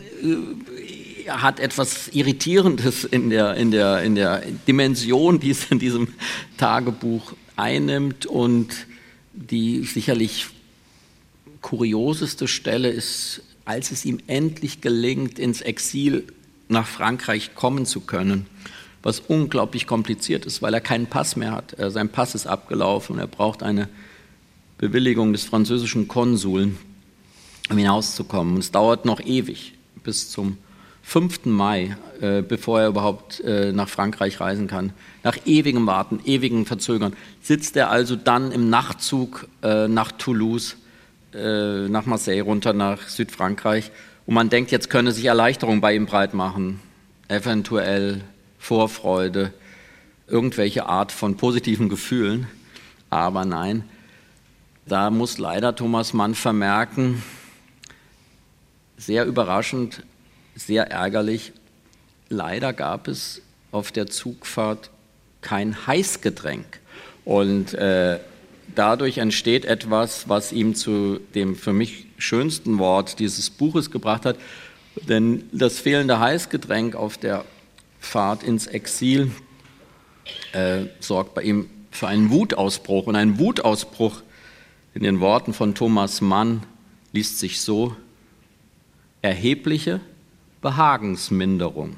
hat etwas Irritierendes in der Dimension, die es in diesem Tagebuch einnimmt. Und die sicherlich kurioseste Stelle ist, als es ihm endlich gelingt, ins Exil nach Frankreich kommen zu können, was unglaublich kompliziert ist, weil er keinen Pass mehr hat. Sein Pass ist abgelaufen und er braucht eine Bewilligung des französischen Konsuln, um hinauszukommen. Und es dauert noch ewig, bis zum 5. Mai, bevor er überhaupt nach Frankreich reisen kann. Nach ewigem Warten, ewigem Verzögern, sitzt er also dann im Nachtzug nach Toulouse, nach Marseille, runter nach Südfrankreich. Und man denkt, jetzt könne sich Erleichterung bei ihm breit machen, eventuell Vorfreude, irgendwelche Art von positiven Gefühlen. Aber nein, da muss leider Thomas Mann vermerken, sehr überraschend, sehr ärgerlich, leider gab es auf der Zugfahrt kein Heißgetränk. Und dadurch entsteht etwas, was ihm zu dem für mich schönsten Wort dieses Buches gebracht hat. Denn das fehlende Heißgetränk auf der Fahrt ins Exil sorgt bei ihm für einen Wutausbruch. Und ein Wutausbruch in den Worten von Thomas Mann liest sich so: erhebliche Behagensminderung.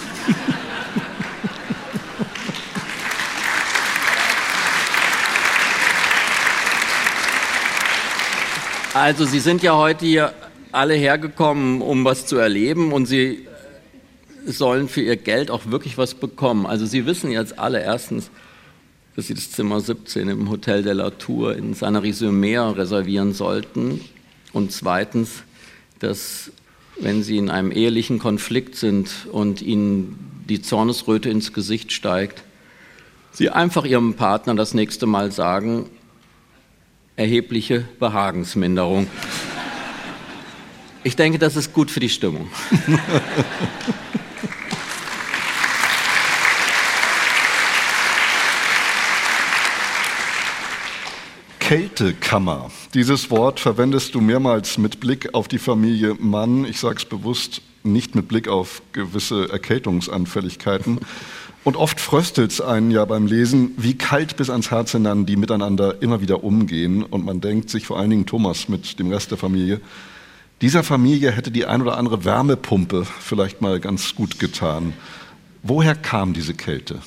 Also Sie sind ja heute hier alle hergekommen, um was zu erleben, und Sie sollen für Ihr Geld auch wirklich was bekommen. Also Sie wissen jetzt alle erstens, dass Sie das Zimmer 17 im Hotel de la Tour in Sanary-sur-Mer reservieren sollten, und zweitens, dass, wenn Sie in einem ehelichen Konflikt sind und Ihnen die Zornesröte ins Gesicht steigt, Sie einfach Ihrem Partner das nächste Mal sagen: erhebliche Behagensminderung. Ich denke, das ist gut für die Stimmung. Kältekammer. Dieses Wort verwendest du mehrmals mit Blick auf die Familie Mann. Ich sage es bewusst, nicht mit Blick auf gewisse Erkältungsanfälligkeiten. Und oft fröstelt es einen ja beim Lesen, wie kalt bis ans Herz hinein die miteinander immer wieder umgehen. Und man denkt sich, vor allen Dingen Thomas mit dem Rest der Familie, dieser Familie hätte die ein oder andere Wärmepumpe vielleicht mal ganz gut getan. Woher kam diese Kälte?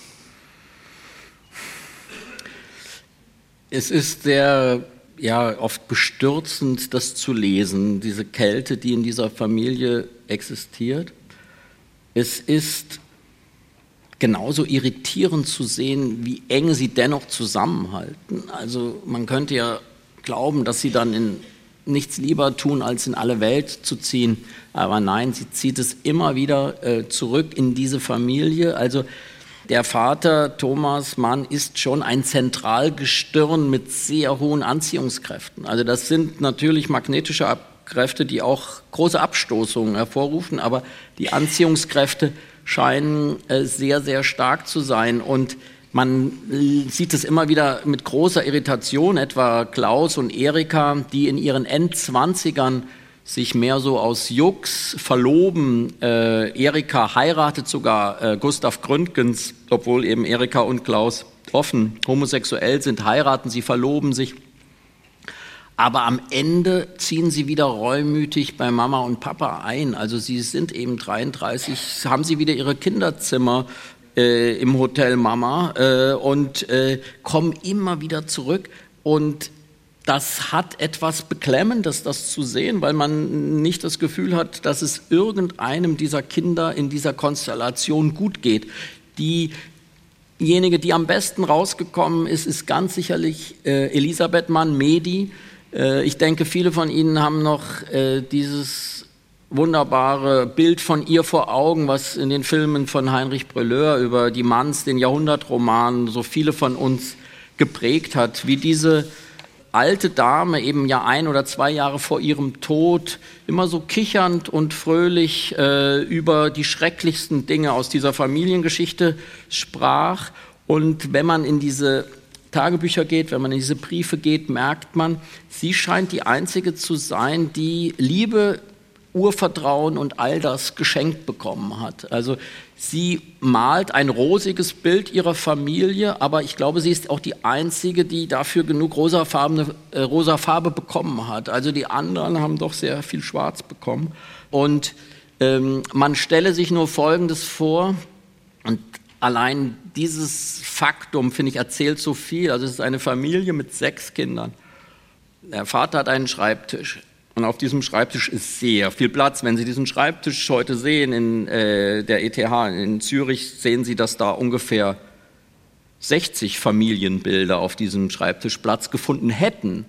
Es ist sehr, oft bestürzend, das zu lesen, diese Kälte, die in dieser Familie existiert. Es ist genauso irritierend zu sehen, wie eng sie dennoch zusammenhalten. Also man könnte ja glauben, dass sie dann nichts lieber tun, als in alle Welt zu ziehen. Aber nein, sie zieht es immer wieder zurück in diese Familie. Also der Vater, Thomas Mann, ist schon ein Zentralgestirn mit sehr hohen Anziehungskräften. Also das sind natürlich magnetische Kräfte, die auch große Abstoßungen hervorrufen, aber die Anziehungskräfte scheinen sehr, sehr stark zu sein. Und man sieht es immer wieder mit großer Irritation, etwa Klaus und Erika, die in ihren Endzwanzigern sich mehr so aus Jux verloben. Erika heiratet sogar Gustav Gründgens, obwohl eben Erika und Klaus offen homosexuell sind, heiraten sie, verloben sich. Aber am Ende ziehen sie wieder reumütig bei Mama und Papa ein. Also sie sind eben 33, haben sie wieder ihre Kinderzimmer im Hotel Mama und kommen immer wieder zurück. Und das hat etwas Beklemmendes, das zu sehen, weil man nicht das Gefühl hat, dass es irgendeinem dieser Kinder in dieser Konstellation gut geht. Diejenige, die am besten rausgekommen ist, ist ganz sicherlich Elisabeth Mann-Mehdi. Ich denke, viele von Ihnen haben noch dieses wunderbare Bild von ihr vor Augen, was in den Filmen von Heinrich Brelleur über die Manns, den Jahrhundertroman, so viele von uns geprägt hat, wie diese alte Dame eben ja 1 oder 2 Jahre vor ihrem Tod immer so kichernd und fröhlich über die schrecklichsten Dinge aus dieser Familiengeschichte sprach. Und wenn man in diese Tagebücher geht, wenn man in diese Briefe geht, merkt man, sie scheint die Einzige zu sein, die Liebe, Urvertrauen und all das geschenkt bekommen hat. Also sie malt ein rosiges Bild ihrer Familie, aber ich glaube, sie ist auch die Einzige, die dafür genug rosa Farbe bekommen hat. Also die anderen haben doch sehr viel Schwarz bekommen. Und man stelle sich nur Folgendes vor, und allein dieses Faktum, finde ich, erzählt so viel. Also es ist eine Familie mit 6 Kindern. Der Vater hat einen Schreibtisch. Und auf diesem Schreibtisch ist sehr viel Platz. Wenn Sie diesen Schreibtisch heute sehen in der ETH in Zürich, sehen Sie, dass da ungefähr 60 Familienbilder auf diesem Schreibtisch Platz gefunden hätten.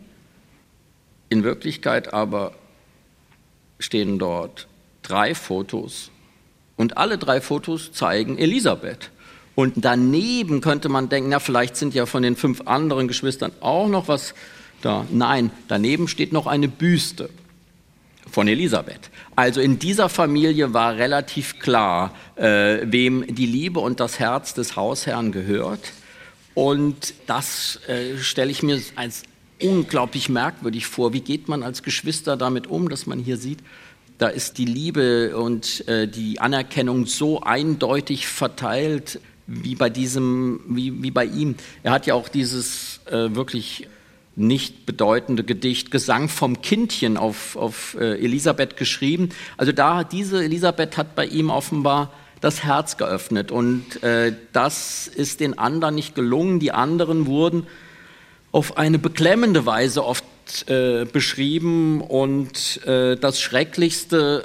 In Wirklichkeit aber stehen dort 3 Fotos und alle 3 Fotos zeigen Elisabeth. Und daneben könnte man denken, na, vielleicht sind ja von den 5 anderen Geschwistern auch noch was da. Nein, daneben steht noch eine Büste von Elisabeth. Also in dieser Familie war relativ klar, wem die Liebe und das Herz des Hausherrn gehört. Und das stelle ich mir als unglaublich merkwürdig vor. Wie geht man als Geschwister damit um, dass man hier sieht, da ist die Liebe und die Anerkennung so eindeutig verteilt wie bei ihm. Er hat ja auch dieses wirklich nicht bedeutende Gedicht Gesang vom Kindchen auf Elisabeth geschrieben. Also diese Elisabeth hat bei ihm offenbar das Herz geöffnet und das ist den anderen nicht gelungen. Die anderen wurden auf eine beklemmende Weise oft beschrieben und das Schrecklichste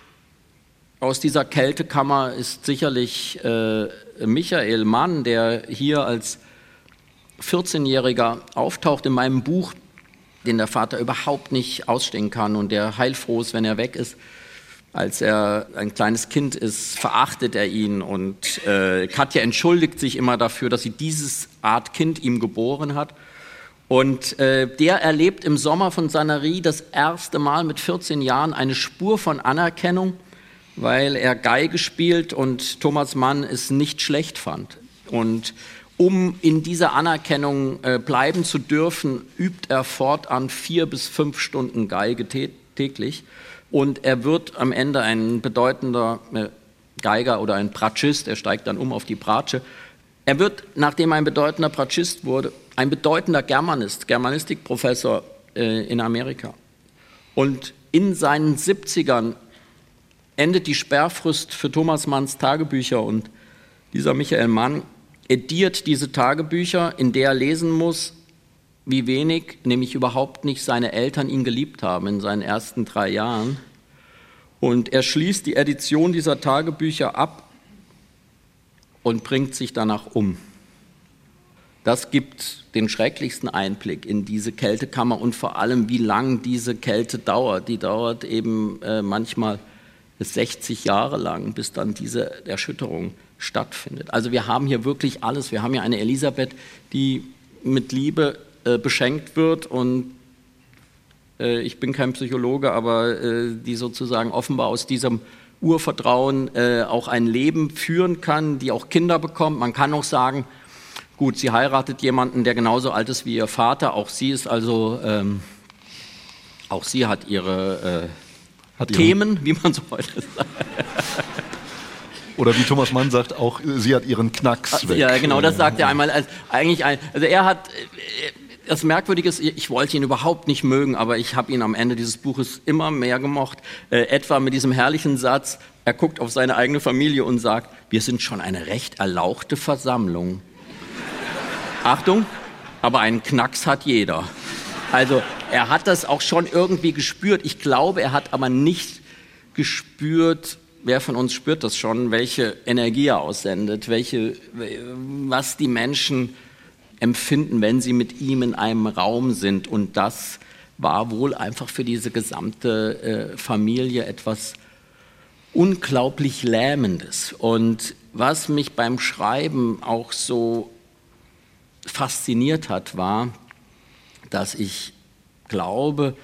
aus dieser Kältekammer ist sicherlich Michael Mann, der hier als 14-Jähriger auftaucht in meinem Buch, den der Vater überhaupt nicht ausstehen kann und der heilfroh ist, wenn er weg ist. Als er ein kleines Kind ist, verachtet er ihn und Katja entschuldigt sich immer dafür, dass sie dieses Art Kind ihm geboren hat. Und der erlebt im Sommer von Sanary das erste Mal mit 14 Jahren eine Spur von Anerkennung, weil er Geige spielt und Thomas Mann es nicht schlecht fand. Und um in dieser Anerkennung bleiben zu dürfen, übt er fortan 4 bis 5 Stunden Geige täglich. Und er wird am Ende ein bedeutender Geiger oder ein Bratschist, er steigt dann um auf die Bratsche. Er wird, nachdem er ein bedeutender Bratschist wurde, ein bedeutender Germanistikprofessor in Amerika. Und in seinen 70ern endet die Sperrfrist für Thomas Manns Tagebücher und dieser Michael Mann ediert diese Tagebücher, in der er lesen muss, wie wenig, nämlich überhaupt nicht, seine Eltern ihn geliebt haben in seinen ersten 3 Jahren. Und er schließt die Edition dieser Tagebücher ab und bringt sich danach um. Das gibt den schrecklichsten Einblick in diese Kältekammer und vor allem, wie lang diese Kälte dauert. Die dauert eben manchmal 60 Jahre lang, bis dann diese Erschütterung stattfindet. Also wir haben hier wirklich alles. Wir haben hier eine Elisabeth, die mit Liebe beschenkt wird und ich bin kein Psychologe, aber die sozusagen offenbar aus diesem Urvertrauen auch ein Leben führen kann, die auch Kinder bekommt. Man kann auch sagen, gut, sie heiratet jemanden, der genauso alt ist wie ihr Vater. Auch sie ist also, auch sie hat ihre Themen, wie man so heute sagt. Oder wie Thomas Mann sagt, auch sie hat ihren Knacks weg. Ja, genau, das sagt er einmal. Also er hat, das Merkwürdige ist, ich wollte ihn überhaupt nicht mögen, aber ich habe ihn am Ende dieses Buches immer mehr gemocht. Etwa mit diesem herrlichen Satz, er guckt auf seine eigene Familie und sagt, wir sind schon eine recht erlauchte Versammlung. Achtung, aber einen Knacks hat jeder. Also er hat das auch schon irgendwie gespürt. Ich glaube, er hat aber nicht gespürt, wer von uns spürt das schon, welche Energie er aussendet, was die Menschen empfinden, wenn sie mit ihm in einem Raum sind. Und das war wohl einfach für diese gesamte Familie etwas unglaublich Lähmendes. Und was mich beim Schreiben auch so fasziniert hat, war, dass ich glaube,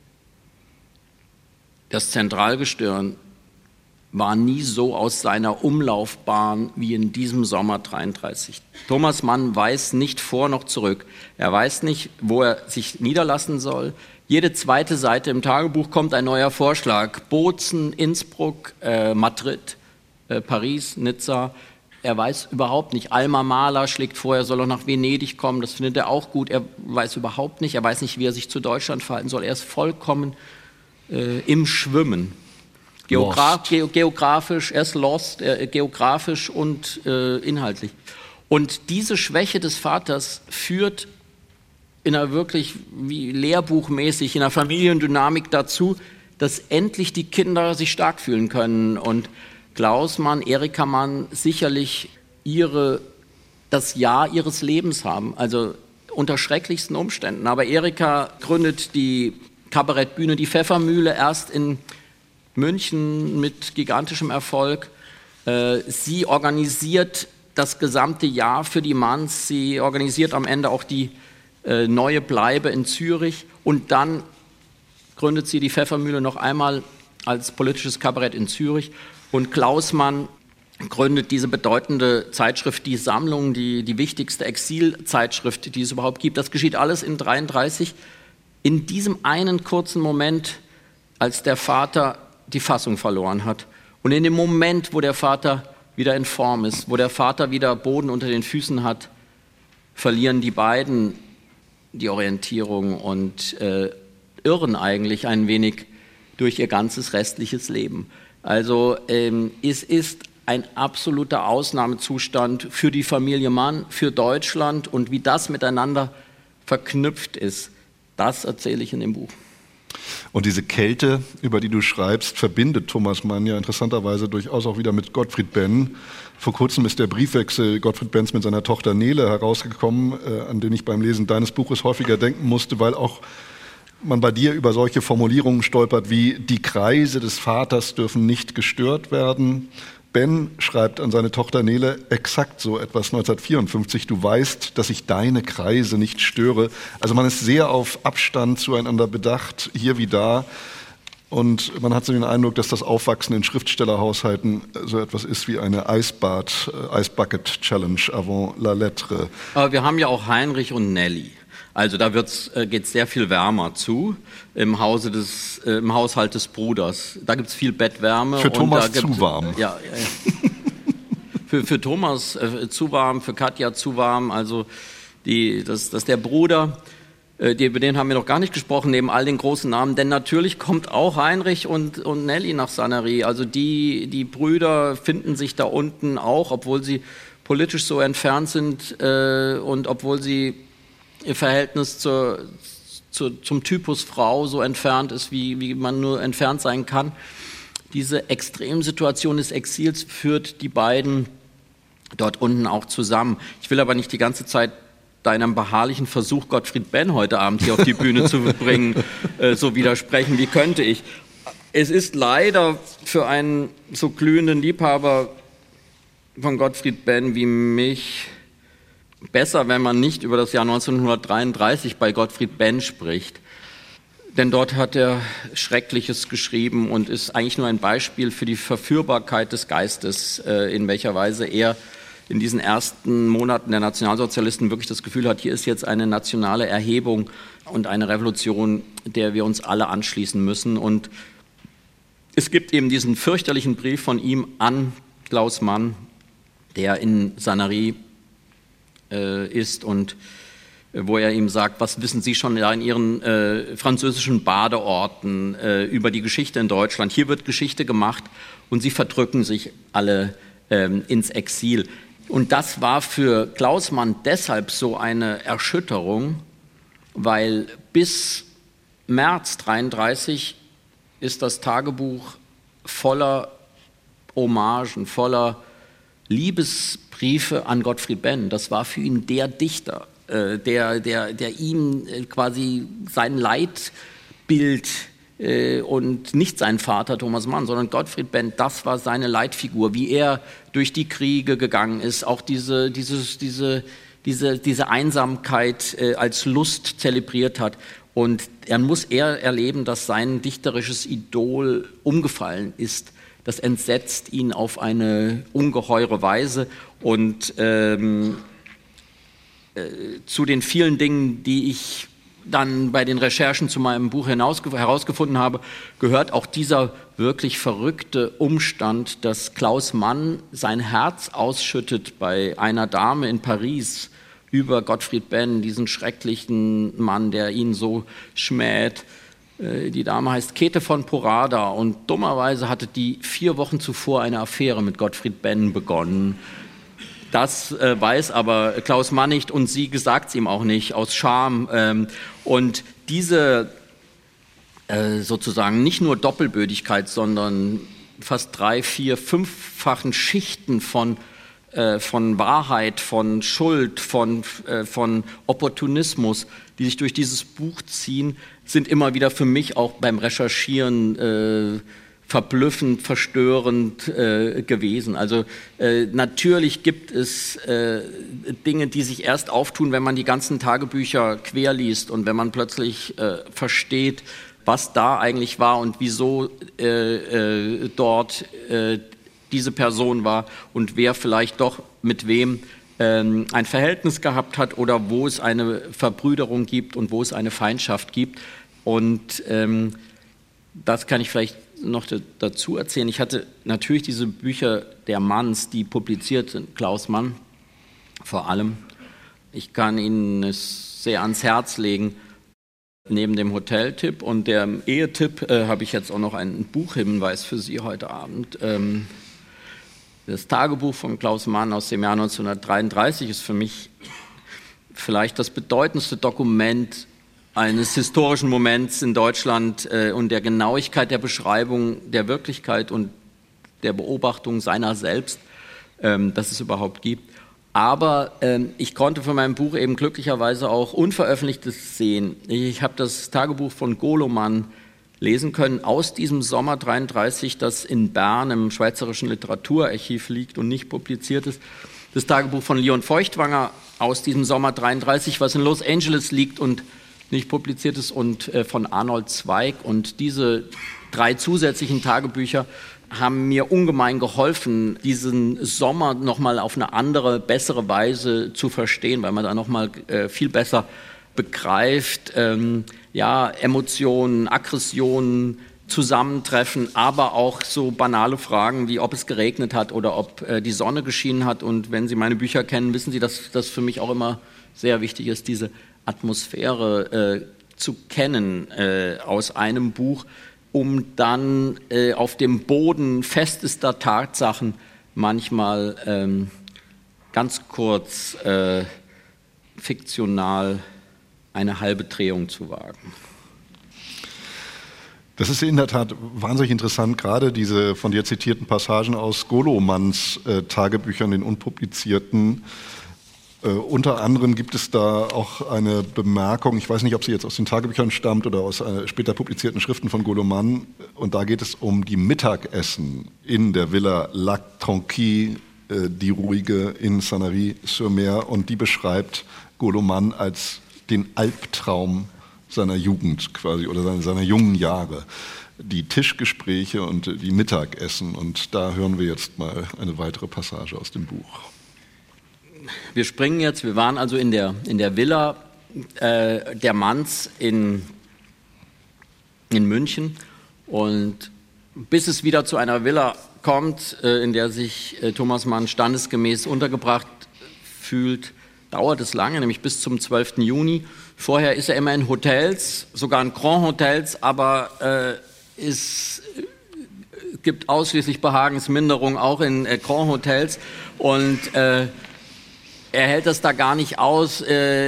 das Zentralgestirn war nie so aus seiner Umlaufbahn wie in diesem Sommer 1933. Thomas Mann weiß nicht vor noch zurück. Er weiß nicht, wo er sich niederlassen soll. Jede zweite Seite im Tagebuch kommt ein neuer Vorschlag. Bozen, Innsbruck, Madrid, Paris, Nizza. Er weiß überhaupt nicht. Alma Mahler schlägt vor, er soll auch nach Venedig kommen. Das findet er auch gut. Er weiß überhaupt nicht. Er weiß nicht, wie er sich zu Deutschland verhalten soll. Er ist vollkommen im Schwimmen. Geografisch, er ist lost, geografisch und inhaltlich. Und diese Schwäche des Vaters führt in einer wirklich wie lehrbuchmäßig, in einer Familiendynamik dazu, dass endlich die Kinder sich stark fühlen können. Und Klaus Mann, Erika Mann sicherlich das Jahr ihres Lebens haben, also unter schrecklichsten Umständen. Aber Erika gründet die Kabarettbühne Die Pfeffermühle erst in München mit gigantischem Erfolg. Sie organisiert das gesamte Jahr für die Manns. Sie organisiert am Ende auch die neue Bleibe in Zürich. Und dann gründet sie die Pfeffermühle noch einmal als politisches Kabarett in Zürich. Und Klaus Mann gründet diese bedeutende Zeitschrift, die Sammlung, die wichtigste Exilzeitschrift, die es überhaupt gibt. Das geschieht alles in 1933. In diesem einen kurzen Moment, als der Vater die Fassung verloren hat. Und in dem Moment, wo der Vater wieder in Form ist, wo der Vater wieder Boden unter den Füßen hat, verlieren die beiden die Orientierung und irren eigentlich ein wenig durch ihr ganzes restliches Leben. Also es ist ein absoluter Ausnahmezustand für die Familie Mann, für Deutschland, und wie das miteinander verknüpft ist, das erzähle ich in dem Buch. Und diese Kälte, über die du schreibst, verbindet Thomas Mann ja interessanterweise durchaus auch wieder mit Gottfried Benn. Vor kurzem ist der Briefwechsel Gottfried Benns mit seiner Tochter Nele herausgekommen, an den ich beim Lesen deines Buches häufiger denken musste, weil auch man bei dir über solche Formulierungen stolpert wie: Die Kreise des Vaters dürfen nicht gestört werden. Ben schreibt an seine Tochter Nele exakt so etwas 1954. Du weißt, dass ich deine Kreise nicht störe. Also man ist sehr auf Abstand zueinander bedacht, hier wie da. Und man hat so den Eindruck, dass das Aufwachsen in Schriftstellerhaushalten so etwas ist wie eine Ice-Bucket Challenge avant la lettre. Aber wir haben ja auch Heinrich und Nelly. Also da geht es sehr viel wärmer zu im Haushalt des Bruders. Da gibt es viel Bettwärme. Für Thomas zu warm. Ja. Für Thomas zu warm, für Katja zu warm. Also das der Bruder, über den haben wir noch gar nicht gesprochen, neben all den großen Namen. Denn natürlich kommt auch Heinrich und Nelly nach Sanary. Also die Brüder finden sich da unten auch, obwohl sie politisch so entfernt sind und obwohl sie ihr Verhältnis zum Typus Frau so entfernt ist, wie man nur entfernt sein kann. Diese Extremsituation des Exils führt die beiden dort unten auch zusammen. Ich will aber nicht die ganze Zeit deinem beharrlichen Versuch, Gottfried Benn heute Abend hier auf die Bühne zu bringen, so widersprechen. Wie könnte ich? Es ist leider für einen so glühenden Liebhaber von Gottfried Benn wie mich besser, wenn man nicht über das Jahr 1933 bei Gottfried Benn spricht. Denn dort hat er Schreckliches geschrieben und ist eigentlich nur ein Beispiel für die Verführbarkeit des Geistes, in welcher Weise er in diesen ersten Monaten der Nationalsozialisten wirklich das Gefühl hat, hier ist jetzt eine nationale Erhebung und eine Revolution, der wir uns alle anschließen müssen. Und es gibt eben diesen fürchterlichen Brief von ihm an Klaus Mann, der in Sanary ist und wo er ihm sagt, was wissen Sie schon in Ihren französischen Badeorten über die Geschichte in Deutschland? Hier wird Geschichte gemacht und Sie verdrücken sich alle ins Exil. Und das war für Klaus Mann deshalb so eine Erschütterung, weil bis März 1933 ist das Tagebuch voller Hommagen, voller Liebesbriefe an Gottfried Benn. Das war für ihn der Dichter, der ihm quasi sein Leitbild und nicht sein Vater Thomas Mann, sondern Gottfried Benn, das war seine Leitfigur, wie er durch die Kriege gegangen ist, auch diese Einsamkeit als Lust zelebriert hat. Und er muss erleben, dass sein dichterisches Idol umgefallen ist. Das entsetzt ihn auf eine ungeheure Weise. Und zu den vielen Dingen, die ich dann bei den Recherchen zu meinem Buch herausgefunden habe, gehört auch dieser wirklich verrückte Umstand, dass Klaus Mann sein Herz ausschüttet bei einer Dame in Paris über Gottfried Benn, diesen schrecklichen Mann, der ihn so schmäht. Die Dame heißt Käthe von Porada und dummerweise hatte die 4 Wochen zuvor eine Affäre mit Gottfried Benn begonnen. Das weiß aber Klaus Mann nicht und sie sagt es ihm auch nicht, aus Scham. Und diese sozusagen nicht nur Doppelbödigkeit, sondern fast 3-, 4-, 5-fachen Schichten von Wahrheit, von Schuld, von Opportunismus, die sich durch dieses Buch ziehen, sind immer wieder für mich auch beim Recherchieren verblüffend, verstörend gewesen. Also natürlich gibt es Dinge, die sich erst auftun, wenn man die ganzen Tagebücher querliest und wenn man plötzlich versteht, was da eigentlich war und wieso dort diese Person war und wer vielleicht doch mit wem ein Verhältnis gehabt hat oder wo es eine Verbrüderung gibt und wo es eine Feindschaft gibt. Und das kann ich vielleicht noch dazu erzählen. Ich hatte natürlich diese Bücher der Manns, die publiziert sind, Klaus Mann vor allem. Ich kann Ihnen es sehr ans Herz legen. Neben dem Hoteltipp und dem Ehetipp habe ich jetzt auch noch einen Buchhinweis für Sie heute Abend. Das Tagebuch von Klaus Mann aus dem Jahr 1933 ist für mich vielleicht das bedeutendste Dokument eines historischen Moments in Deutschland und der Genauigkeit der Beschreibung der Wirklichkeit und der Beobachtung seiner selbst, dass es überhaupt gibt. Aber ich konnte von meinem Buch eben glücklicherweise auch Unveröffentlichtes sehen. Ich habe das Tagebuch von Goloman lesen können aus diesem Sommer 1933, das in Bern im Schweizerischen Literaturarchiv liegt und nicht publiziert ist. Das Tagebuch von Leon Feuchtwanger aus diesem Sommer 1933, was in Los Angeles liegt und nicht publiziert ist, und von Arnold Zweig. Und diese 3 zusätzlichen Tagebücher haben mir ungemein geholfen, diesen Sommer nochmal auf eine andere, bessere Weise zu verstehen, weil man da nochmal viel besser begreift, Emotionen, Aggressionen, Zusammentreffen, aber auch so banale Fragen wie, ob es geregnet hat oder ob die Sonne geschienen hat. Und wenn Sie meine Bücher kennen, wissen Sie, dass das für mich auch immer sehr wichtig ist, diese Atmosphäre zu kennen aus einem Buch, um dann auf dem Boden festester Tatsachen manchmal ganz kurz fiktional eine halbe Drehung zu wagen. Das ist in der Tat wahnsinnig interessant, gerade diese von dir zitierten Passagen aus Golomanns Tagebüchern, den unpublizierten. Unter anderem gibt es da auch eine Bemerkung, ich weiß nicht, ob sie jetzt aus den Tagebüchern stammt oder aus später publizierten Schriften von Goloman, und da geht es um die Mittagessen in der Villa Lac Tranquille, die ruhige in Sanary-sur-Mer, und die beschreibt Goloman als den Albtraum seiner Jugend quasi oder seiner jungen Jahre. Die Tischgespräche und die Mittagessen, und da hören wir jetzt mal eine weitere Passage aus dem Buch. Wir springen jetzt, wir waren also in der Villa der Manns in München, und bis es wieder zu einer Villa kommt, in der sich Thomas Mann standesgemäß untergebracht fühlt, dauert es lange, nämlich bis zum 12. Juni. Vorher ist er immer in Hotels, sogar in Grand Hotels, aber es gibt ausschließlich Behagensminderung auch in Grand Hotels und er hält das da gar nicht aus.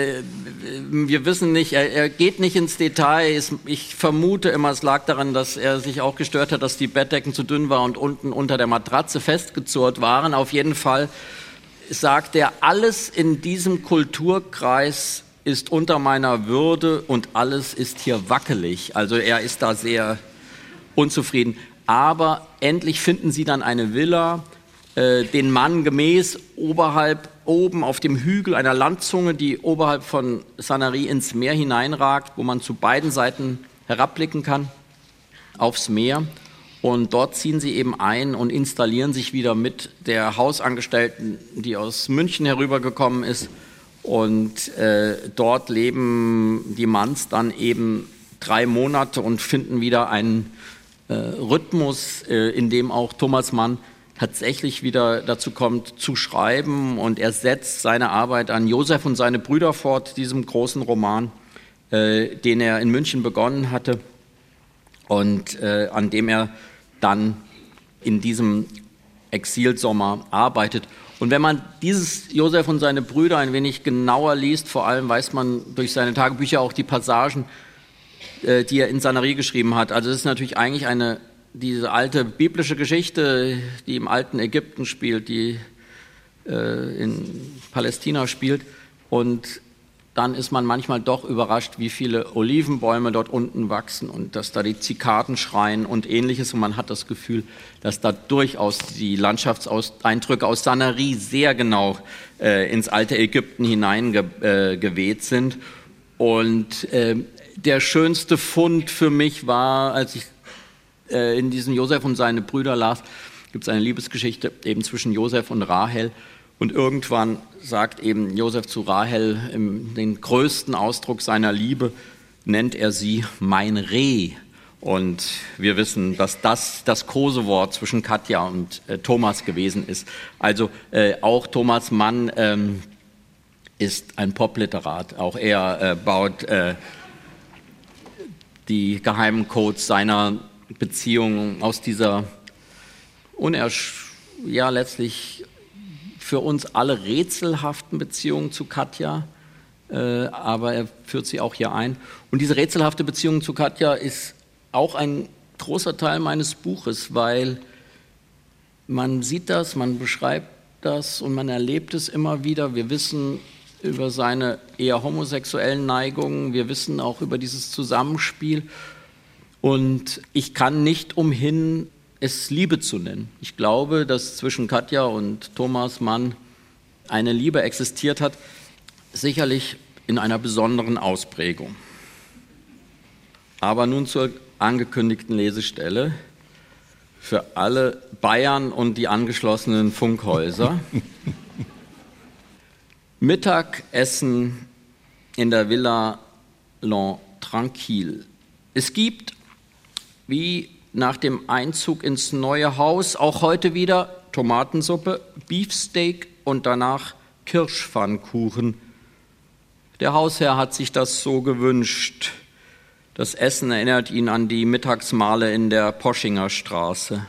Wir wissen nicht, er geht nicht ins Detail. Ich vermute immer, es lag daran, dass er sich auch gestört hat, dass die Bettdecken zu dünn waren und unten unter der Matratze festgezurrt waren. Auf jeden Fall sagt er, alles in diesem Kulturkreis ist unter meiner Würde und alles ist hier wackelig. Also er ist da sehr unzufrieden. Aber endlich finden sie dann eine Villa, den Mann gemäß, oben auf dem Hügel einer Landzunge, die oberhalb von Sanary ins Meer hineinragt, wo man zu beiden Seiten herabblicken kann aufs Meer. Und dort ziehen sie eben ein und installieren sich wieder mit der Hausangestellten, die aus München herübergekommen ist. Und dort leben die Manns dann eben 3 Monate und finden wieder einen Rhythmus, in dem auch Thomas Mann tatsächlich wieder dazu kommt, zu schreiben. Und er setzt seine Arbeit an Josef und seine Brüder fort, diesem großen Roman, den er in München begonnen hatte und an dem er dann in diesem Exilsommer arbeitet. Und wenn man dieses Josef und seine Brüder ein wenig genauer liest, vor allem weiß man durch seine Tagebücher auch die Passagen, die er in Sanary geschrieben hat. Also es ist natürlich eigentlich diese alte biblische Geschichte, die im alten Ägypten spielt, die in Palästina spielt. Und dann ist man manchmal doch überrascht, wie viele Olivenbäume dort unten wachsen und dass da die Zikaden schreien und Ähnliches. Und man hat das Gefühl, dass da durchaus die Landschaftseindrücke aus Sanary sehr genau ins alte Ägypten hineingeweht sind. Und der schönste Fund für mich war, als ich in diesem Josef und seine Brüder las, gibt es eine Liebesgeschichte eben zwischen Josef und Rahel. Und irgendwann sagt eben Josef zu Rahel, den größten Ausdruck seiner Liebe, nennt er sie mein Reh. Und wir wissen, dass das Kosewort zwischen Katja und Thomas gewesen ist. Also auch Thomas Mann ist ein Popliterat. Auch er baut die geheimen Codes seiner Beziehung aus dieser letztlich für uns alle rätselhaften Beziehungen zu Katja, aber er führt sie auch hier ein. Und diese rätselhafte Beziehung zu Katja ist auch ein großer Teil meines Buches, weil man sieht das, man beschreibt das und man erlebt es immer wieder. Wir wissen über seine eher homosexuellen Neigungen, wir wissen auch über dieses Zusammenspiel. Und ich kann nicht umhin, es Liebe zu nennen. Ich glaube, dass zwischen Katja und Thomas Mann eine Liebe existiert hat, sicherlich in einer besonderen Ausprägung. Aber nun zur angekündigten Lesestelle für alle Bayern und die angeschlossenen Funkhäuser. Mittagessen in der Villa L'Entranquille. Es gibt, wie nach dem Einzug ins neue Haus, auch heute wieder Tomatensuppe, Beefsteak und danach Kirschpfannkuchen. Der Hausherr hat sich das so gewünscht. Das Essen erinnert ihn an die Mittagsmahle in der Poschinger Straße.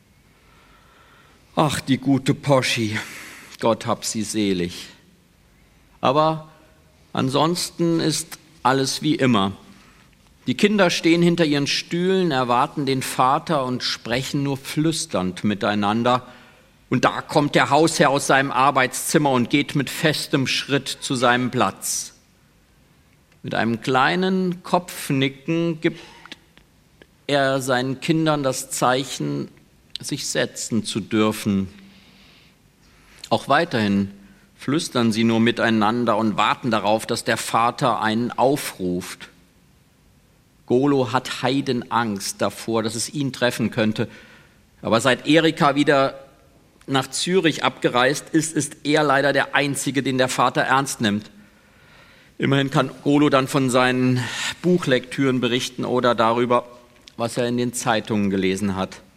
Ach, die gute Poschi, Gott hab sie selig. Aber ansonsten ist alles wie immer. Die Kinder stehen hinter ihren Stühlen, erwarten den Vater und sprechen nur flüsternd miteinander. Und da kommt der Hausherr aus seinem Arbeitszimmer und geht mit festem Schritt zu seinem Platz. Mit einem kleinen Kopfnicken gibt er seinen Kindern das Zeichen, sich setzen zu dürfen. Auch weiterhin flüstern sie nur miteinander und warten darauf, dass der Vater einen aufruft. Golo hat Heidenangst davor, dass es ihn treffen könnte. Aber seit Erika wieder nach Zürich abgereist ist er leider der Einzige, den der Vater ernst nimmt. Immerhin kann Golo dann von seinen Buchlektüren berichten oder darüber, was er in den Zeitungen gelesen hat.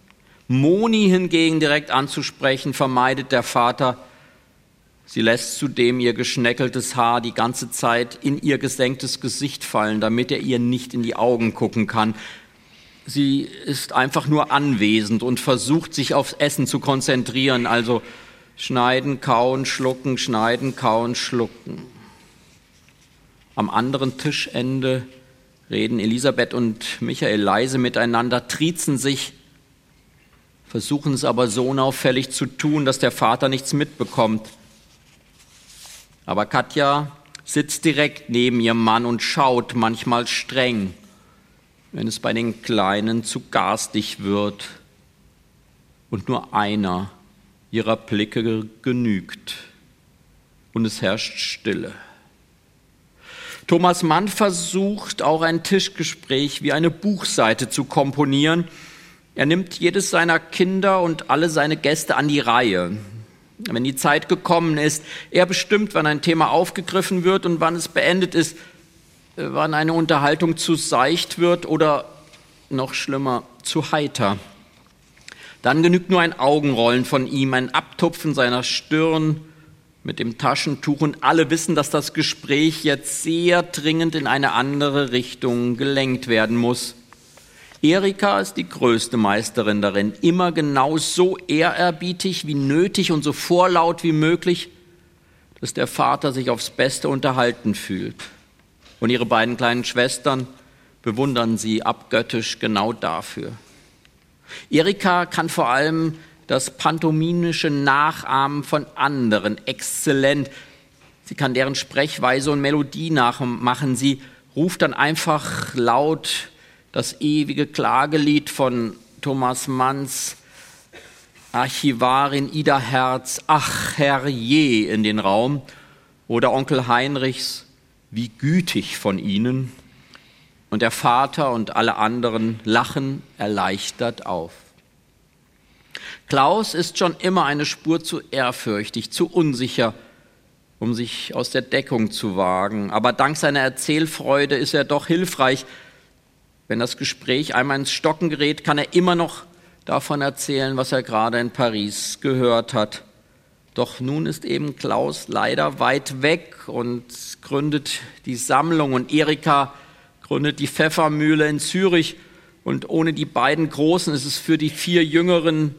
Moni hingegen direkt anzusprechen, vermeidet der Vater. Sie lässt zudem ihr geschnäckeltes Haar die ganze Zeit in ihr gesenktes Gesicht fallen, damit er ihr nicht in die Augen gucken kann. Sie ist einfach nur anwesend und versucht, sich aufs Essen zu konzentrieren, also schneiden, kauen, schlucken, schneiden, kauen, schlucken. Am anderen Tischende reden Elisabeth und Michael leise miteinander, triezen sich, versuchen es aber so unauffällig zu tun, dass der Vater nichts mitbekommt. Aber Katja sitzt direkt neben ihrem Mann und schaut manchmal streng, wenn es bei den Kleinen zu garstig wird und nur einer ihrer Blicke genügt und es herrscht Stille. Thomas Mann versucht auch ein Tischgespräch wie eine Buchseite zu komponieren. Er nimmt jedes seiner Kinder und alle seine Gäste an die Reihe. Wenn die Zeit gekommen ist, er bestimmt, wann ein Thema aufgegriffen wird und wann es beendet ist, wann eine Unterhaltung zu seicht wird oder noch schlimmer, zu heiter. Dann genügt nur ein Augenrollen von ihm, ein Abtupfen seiner Stirn mit dem Taschentuch und alle wissen, dass das Gespräch jetzt sehr dringend in eine andere Richtung gelenkt werden muss. Erika ist die größte Meisterin darin, immer genau so ehrerbietig wie nötig und so vorlaut wie möglich, dass der Vater sich aufs Beste unterhalten fühlt. Und ihre beiden kleinen Schwestern bewundern sie abgöttisch genau dafür. Erika kann vor allem das pantomimische Nachahmen von anderen exzellent. Sie kann deren Sprechweise und Melodie nachmachen. Sie ruft dann einfach laut das ewige Klagelied von Thomas Manns Archivarin Ida Herz, ach herrje, in den Raum. Oder Onkel Heinrichs, wie gütig von Ihnen. Und der Vater und alle anderen lachen erleichtert auf. Klaus ist schon immer eine Spur zu ehrfürchtig, zu unsicher, um sich aus der Deckung zu wagen. Aber dank seiner Erzählfreude ist er doch hilfreich. Wenn das Gespräch einmal ins Stocken gerät, kann er immer noch davon erzählen, was er gerade in Paris gehört hat. Doch nun ist eben Klaus leider weit weg und gründet die Sammlung und Erika gründet die Pfeffermühle in Zürich. Und ohne die beiden Großen ist es für die 4 Jüngeren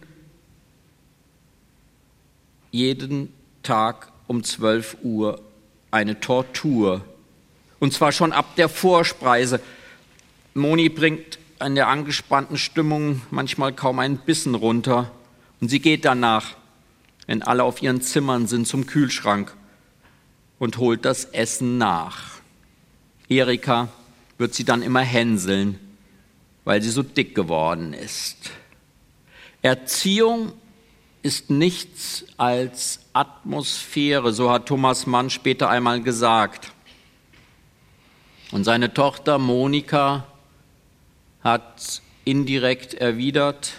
jeden Tag um 12 Uhr eine Tortur. Und zwar schon ab der Vorspeise. Moni bringt in der angespannten Stimmung manchmal kaum einen Bissen runter. Und sie geht danach, wenn alle auf ihren Zimmern sind, zum Kühlschrank und holt das Essen nach. Erika wird sie dann immer hänseln, weil sie so dick geworden ist. Erziehung ist nichts als Atmosphäre, so hat Thomas Mann später einmal gesagt. Und seine Tochter Monika hat indirekt erwidert,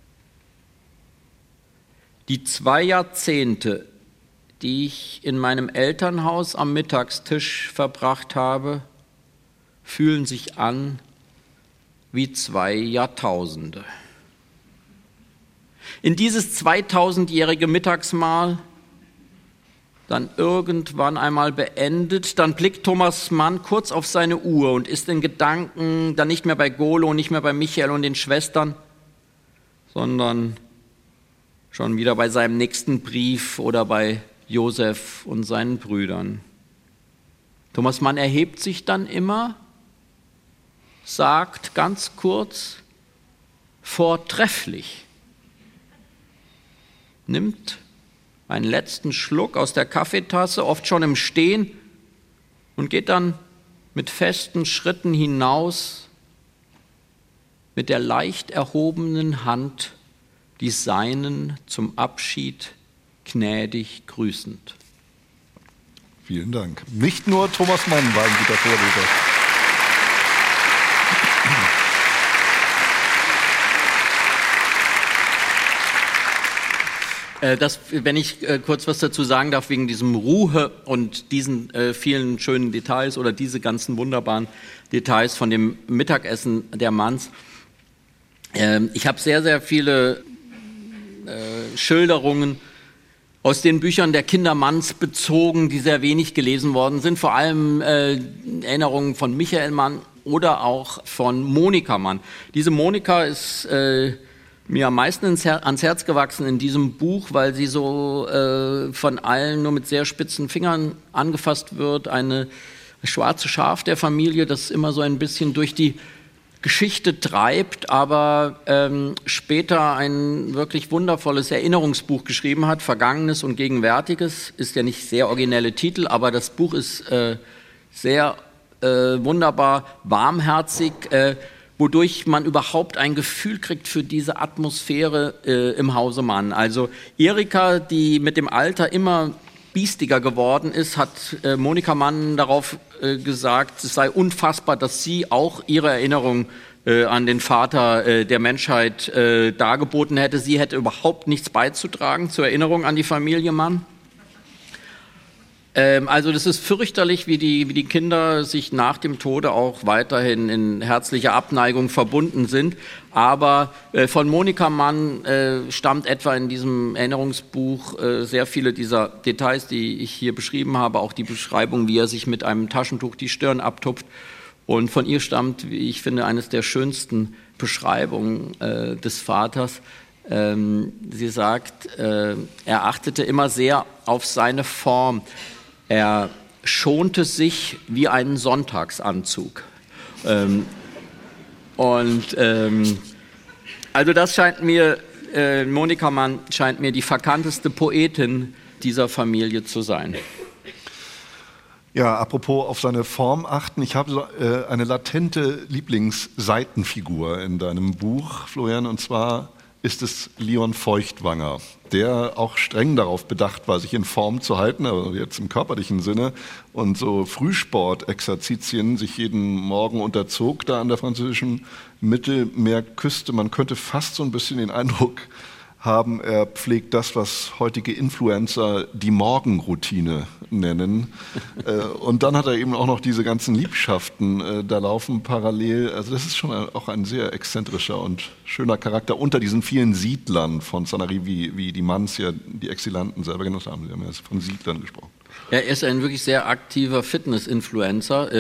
die 2 Jahrzehnte, die ich in meinem Elternhaus am Mittagstisch verbracht habe, fühlen sich an wie 2 Jahrtausende. In dieses 2000-jährige Mittagsmahl, dann irgendwann einmal beendet, dann blickt Thomas Mann kurz auf seine Uhr und ist in Gedanken dann nicht mehr bei Golo, nicht mehr bei Michael und den Schwestern, sondern schon wieder bei seinem nächsten Brief oder bei Josef und seinen Brüdern. Thomas Mann erhebt sich dann immer, sagt ganz kurz, vortrefflich, nimmt einen letzten Schluck aus der Kaffeetasse, oft schon im Stehen, und geht dann mit festen Schritten hinaus, mit der leicht erhobenen Hand die Seinen zum Abschied gnädig grüßend. Vielen Dank. Nicht nur Thomas Mann war ein guter Vorredner. Wenn ich kurz was dazu sagen darf, wegen diesem Ruhe und diesen vielen schönen Details oder diese ganzen wunderbaren Details von dem Mittagessen der Manns. Ich habe sehr, sehr viele Schilderungen aus den Büchern der Kinder Manns bezogen, die sehr wenig gelesen worden sind. Vor allem Erinnerungen von Michael Mann oder auch von Monika Mann. Diese Monika ist mir am meisten ans Herz gewachsen in diesem Buch, weil sie so von allen nur mit sehr spitzen Fingern angefasst wird. Eine schwarze Schaf der Familie, das immer so ein bisschen durch die Geschichte treibt, aber später ein wirklich wundervolles Erinnerungsbuch geschrieben hat, Vergangenes und Gegenwärtiges, ist ja nicht sehr originelle Titel, aber das Buch ist sehr wunderbar warmherzig, wodurch man überhaupt ein Gefühl kriegt für diese Atmosphäre im Hause Mann. Also Erika, die mit dem Alter immer biestiger geworden ist, hat Monika Mann darauf gesagt, es sei unfassbar, dass sie auch ihre Erinnerung an den Vater der Menschheit dargeboten hätte. Sie hätte überhaupt nichts beizutragen zur Erinnerung an die Familie Mann. Also das ist fürchterlich, wie die Kinder sich nach dem Tode auch weiterhin in herzlicher Abneigung verbunden sind. Aber von Monika Mann stammt etwa in diesem Erinnerungsbuch sehr viele dieser Details, die ich hier beschrieben habe, auch die Beschreibung, wie er sich mit einem Taschentuch die Stirn abtupft. Und von ihr stammt, wie ich finde, eines der schönsten Beschreibungen des Vaters. Sie sagt, er achtete immer sehr auf seine Form. Er schonte sich wie einen Sonntagsanzug. Also das scheint mir, Monika Mann scheint mir die verkannteste Poetin dieser Familie zu sein. Ja, apropos auf seine Form achten, ich habe eine latente Lieblingsseitenfigur in deinem Buch, Florian, und zwar ist es Leon Feuchtwanger, der auch streng darauf bedacht war, sich in Form zu halten, aber jetzt im körperlichen Sinne, und so Frühsport-Exerzitien sich jeden Morgen unterzog da an der französischen Mittelmeerküste. Man könnte fast so ein bisschen den Eindruck haben, er pflegt das, was heutige Influencer die Morgenroutine nennen. Und dann hat er eben auch noch diese ganzen Liebschaften da laufen parallel. Also das ist schon auch ein sehr exzentrischer und schöner Charakter unter diesen vielen Siedlern von Sanary, wie die Manns ja die Exilanten selber genutzt haben. Sie haben ja von Siedlern gesprochen. Ja, er ist ein wirklich sehr aktiver Fitness-Influencer,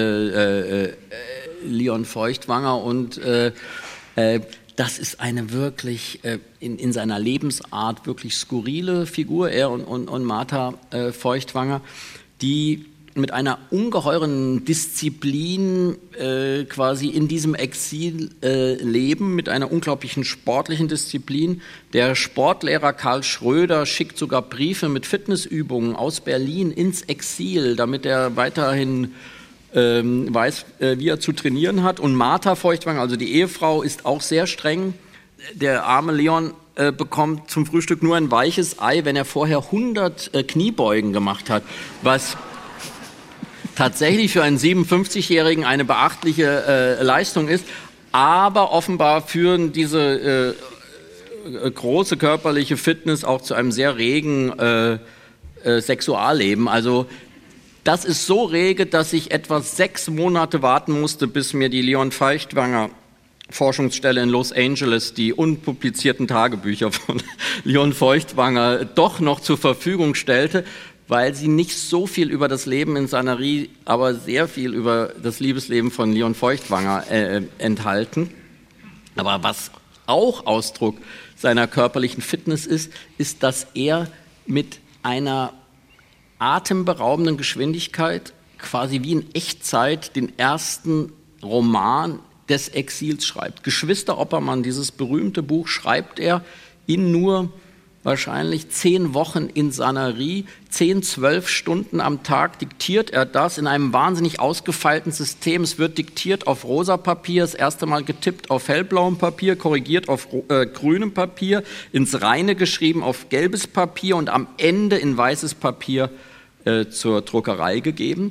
Leon Feuchtwanger, und das ist eine wirklich in seiner Lebensart wirklich skurrile Figur, er und Martha Feuchtwanger, die mit einer ungeheuren Disziplin quasi in diesem Exil leben, mit einer unglaublichen sportlichen Disziplin. Der Sportlehrer Karl Schröder schickt sogar Briefe mit Fitnessübungen aus Berlin ins Exil, damit er weiterhin weiß, wie er zu trainieren hat. Und Martha Feuchtwanger, also die Ehefrau, ist auch sehr streng. Der arme Leon bekommt zum Frühstück nur ein weiches Ei, wenn er vorher 100 Kniebeugen gemacht hat, was tatsächlich für einen 57-Jährigen eine beachtliche Leistung ist. Aber offenbar führen diese große körperliche Fitness auch zu einem sehr regen Sexualleben. Also das ist so rege, dass ich etwa 6 Monate warten musste, bis mir die Leon Feuchtwanger Forschungsstelle in Los Angeles die unpublizierten Tagebücher von Leon Feuchtwanger doch noch zur Verfügung stellte, weil sie nicht so viel über das Leben in Sanary, aber sehr viel über das Liebesleben von Leon Feuchtwanger enthalten. Aber was auch Ausdruck seiner körperlichen Fitness ist, dass er mit einer atemberaubenden Geschwindigkeit, quasi wie in Echtzeit, den ersten Roman des Exils schreibt. Geschwister Oppermann, dieses berühmte Buch, schreibt er in nur wahrscheinlich 10 Wochen in Sanary, 10, 12 Stunden am Tag diktiert er das in einem wahnsinnig ausgefeilten System. Es wird diktiert auf rosa Papier, das erste Mal getippt auf hellblauem Papier, korrigiert auf grünem Papier, ins Reine geschrieben auf gelbes Papier und am Ende in weißes Papier zur Druckerei gegeben.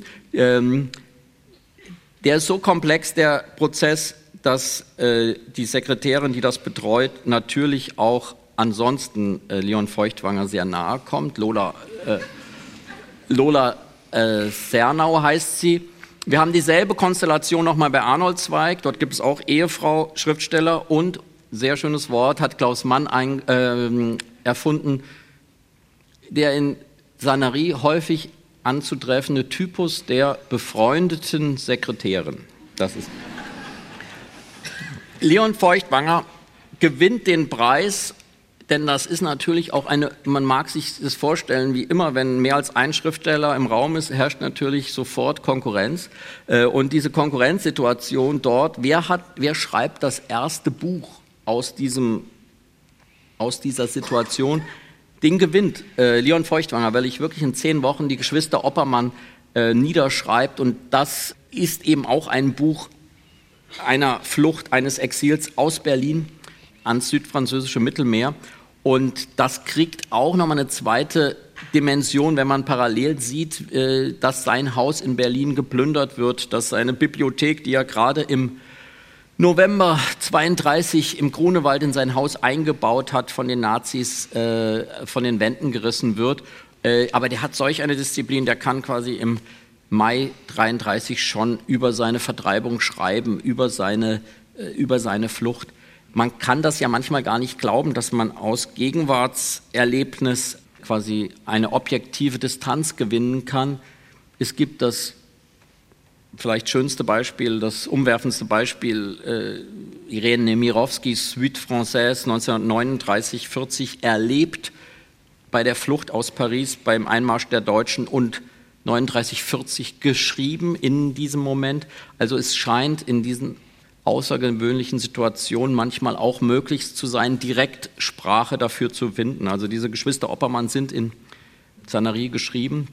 Der ist so komplex, der Prozess, dass die Sekretärin, die das betreut, natürlich auch ansonsten Leon Feuchtwanger sehr nahe kommt. Lola Cernau heißt sie. Wir haben dieselbe Konstellation nochmal bei Arnold Zweig. Dort gibt es auch Ehefrau, Schriftsteller und, sehr schönes Wort, hat Klaus Mann erfunden, der in Sanary häufig anzutreffende Typus der befreundeten Sekretärin. Das ist Leon Feuchtwanger gewinnt den Preis, denn das ist natürlich auch man mag sich das vorstellen, wie immer, wenn mehr als ein Schriftsteller im Raum ist, herrscht natürlich sofort Konkurrenz. Und diese Konkurrenzsituation dort, wer schreibt das erste Buch aus dieser Situation, den gewinnt Leon Feuchtwanger, weil ich wirklich in 10 Wochen die Geschwister Oppermann niederschreibt. Und das ist eben auch ein Buch einer Flucht, eines Exils aus Berlin ans südfranzösische Mittelmeer. Und das kriegt auch nochmal eine zweite Dimension, wenn man parallel sieht, dass sein Haus in Berlin geplündert wird, dass seine Bibliothek, die er gerade im November 32 im Grunewald in sein Haus eingebaut hat, von den Nazis von den Wänden gerissen wird. Aber der hat solch eine Disziplin, der kann quasi im Mai 33 schon über seine Vertreibung schreiben, über seine Flucht. Man kann das ja manchmal gar nicht glauben, dass man aus Gegenwartserlebnis quasi eine objektive Distanz gewinnen kann. Es gibt das vielleicht schönste Beispiel, das umwerfendste Beispiel, Irene Nemirovskis Suite Française 1939-40 erlebt bei der Flucht aus Paris, beim Einmarsch der Deutschen und 39-40 geschrieben in diesem Moment. Also es scheint in diesen außergewöhnlichen Situationen manchmal auch möglich zu sein, direkt Sprache dafür zu finden. Also diese Geschwister Oppermann sind in Sanary geschrieben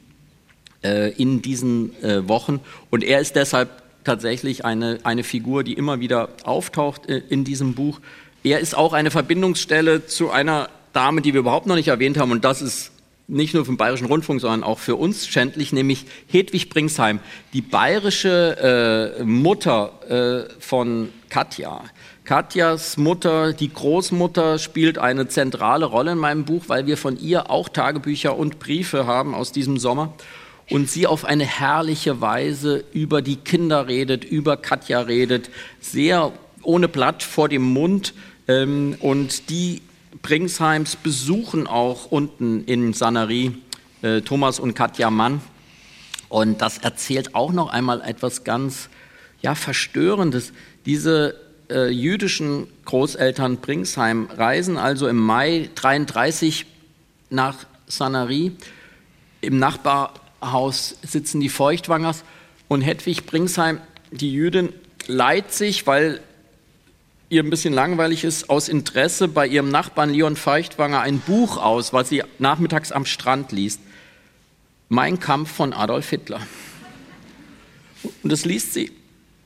in diesen Wochen und er ist deshalb tatsächlich eine Figur, die immer wieder auftaucht in diesem Buch. Er ist auch eine Verbindungsstelle zu einer Dame, die wir überhaupt noch nicht erwähnt haben, und das ist nicht nur für den Bayerischen Rundfunk, sondern auch für uns schändlich, nämlich Hedwig Bringsheim, die bayerische Mutter von Katja. Katjas Mutter, die Großmutter, spielt eine zentrale Rolle in meinem Buch, weil wir von ihr auch Tagebücher und Briefe haben aus diesem Sommer und sie auf eine herrliche Weise über die Kinder redet, über Katja redet, sehr ohne Blatt vor dem Mund, und die Bringsheims besuchen auch unten in Sanary Thomas und Katja Mann. Und das erzählt auch noch einmal etwas ganz Verstörendes. Diese jüdischen Großeltern Bringsheim reisen also im Mai 33 nach Sanary. Im Nachbarhaus sitzen die Feuchtwangers und Hedwig Bringsheim, die Jüdin, leiht sich, weil ihr ein bisschen langweilig ist, aus Interesse bei ihrem Nachbarn Leon Feuchtwanger ein Buch aus, was sie nachmittags am Strand liest. Mein Kampf von Adolf Hitler. Und das liest sie.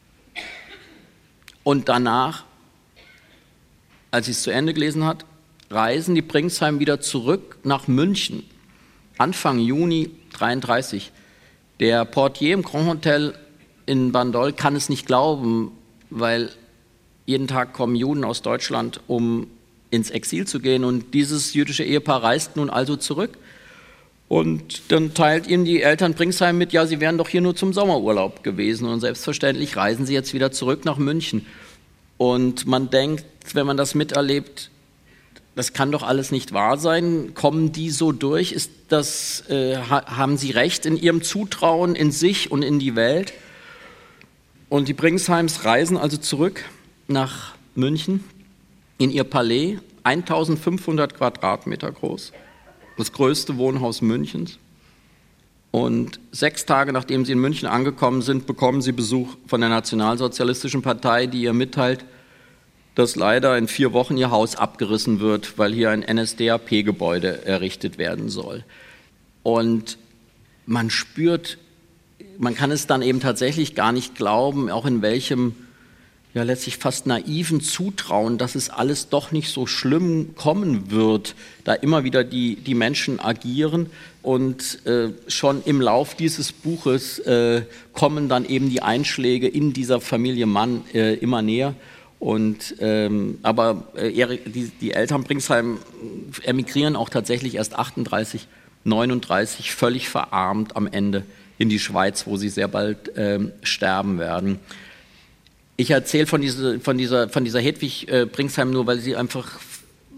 Und danach, als sie es zu Ende gelesen hat, reisen die Bringsheim wieder zurück nach München. Anfang Juni 33. Der Portier im Grand Hotel in Bandol kann es nicht glauben, weil jeden Tag kommen Juden aus Deutschland, um ins Exil zu gehen. Und dieses jüdische Ehepaar reist nun also zurück. Und dann teilt ihnen die Eltern Bringsheim mit, ja, sie wären doch hier nur zum Sommerurlaub gewesen. Und selbstverständlich reisen sie jetzt wieder zurück nach München. Und man denkt, wenn man das miterlebt, das kann doch alles nicht wahr sein. Kommen die so durch? Haben sie recht in ihrem Zutrauen in sich und in die Welt? Und die Bringsheims reisen also zurück nach München in ihr Palais, 1500 Quadratmeter groß, das größte Wohnhaus Münchens. Und 6 Tage nachdem sie in München angekommen sind, bekommen sie Besuch von der Nationalsozialistischen Partei, die ihr mitteilt, dass leider in 4 Wochen ihr Haus abgerissen wird, weil hier ein NSDAP-Gebäude errichtet werden soll. Und man spürt, man kann es dann eben tatsächlich gar nicht glauben, auch in welchem letztlich fast naiven Zutrauen, dass es alles doch nicht so schlimm kommen wird, da immer wieder die Menschen agieren. Und schon im Lauf dieses Buches kommen dann eben die Einschläge in dieser Familie Mann immer näher. Und aber die Eltern Bringsheim emigrieren auch tatsächlich erst 38, 39 völlig verarmt am Ende in die Schweiz, wo sie sehr bald sterben werden. Ich erzähle von dieser Hedwig Bringsheim nur, weil sie einfach